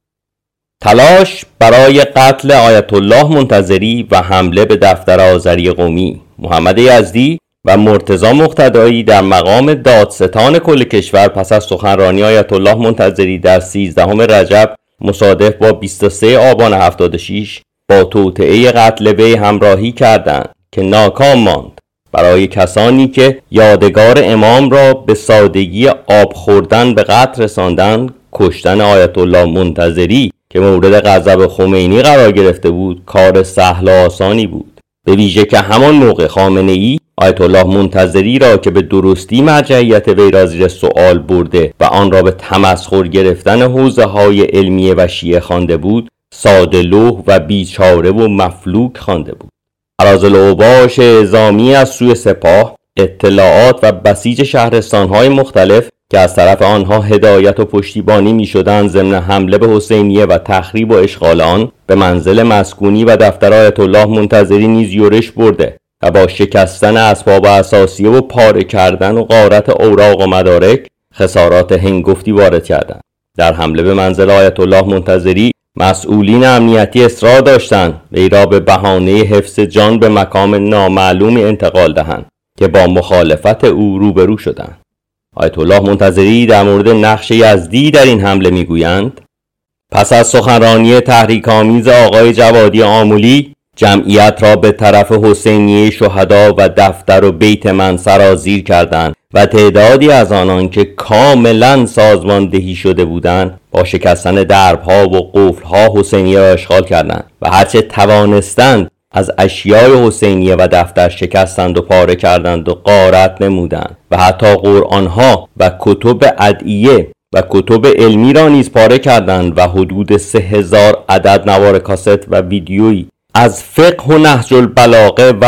تلاش برای قتل آیت الله منتظری و حمله به دفتر آذری قومی. محمد یزدی و مرتضی مقتدایی در مقام دادستان کل کشور پس از سخنرانی آیت الله منتظری در سیزدهم رجب مصادف با بیست و سوم آبان هفتاد و شش با توطئه قتل وی همراهی کردند که ناکام ماند. برای کسانی که یادگار امام را به سادگی آب خوردن به قتل رساندند، کشتن آیت الله منتظری که مورد غضب خمینی قرار گرفته بود کار سهل و آسانی بود، به ویژه که همان موقع خامنه‌ای آیت الله منتظری را که به درستی مرجعیت وی را زیر سؤال برده و آن را به تمسخر گرفتن حوزه‌های علمیه و شیعه خوانده بود، ساده لوح و بیچاره و مفلوک خوانده بود. اراذل اوباش اعزامی از سوی سپاه، اطلاعات و بسیج شهرستان‌های مختلف که از طرف آنها هدایت و پشتیبانی می‌شدند ضمن حمله به حسینیه و تخریب و اشغال آن، به منزل مسکونی و دفتر آیت الله منتظری نیز یورش برده و با شکستن اسباب اساسیه و پاره کردن و غارت اوراق و مدارک خسارات هنگفتی وارد کردند. در حمله به منزل آیت الله منتظری مسئولین امنیتی اصرار داشتند وی را به بهانه حفظ جان به مکان نامعلومی انتقال دهند که با مخالفت او روبرو شدند. آیت الله منتظری در مورد نقش یزدی در این حمله میگویند: پس از سخنرانی تحریک‌آمیز آقای جوادی آملی، جمعیت را به طرف حسینیه شهدا و دفتر و بیت من سرازیر کردند و تعدادی از آنان که کاملا سازماندهی شده بودند با شکستن دربها و قفلها حسینیه را اشغال کردند و هرچه توانستند از اشیای حسینیه و دفتر شکستند و پاره کردند و غارت نمودند و حتی قرآنها و کتب ادعیه و کتب علمی را نیز پاره کردند و حدود سه هزار عدد نوار کاست و ویدیویی از فقه و نهج البلاغه و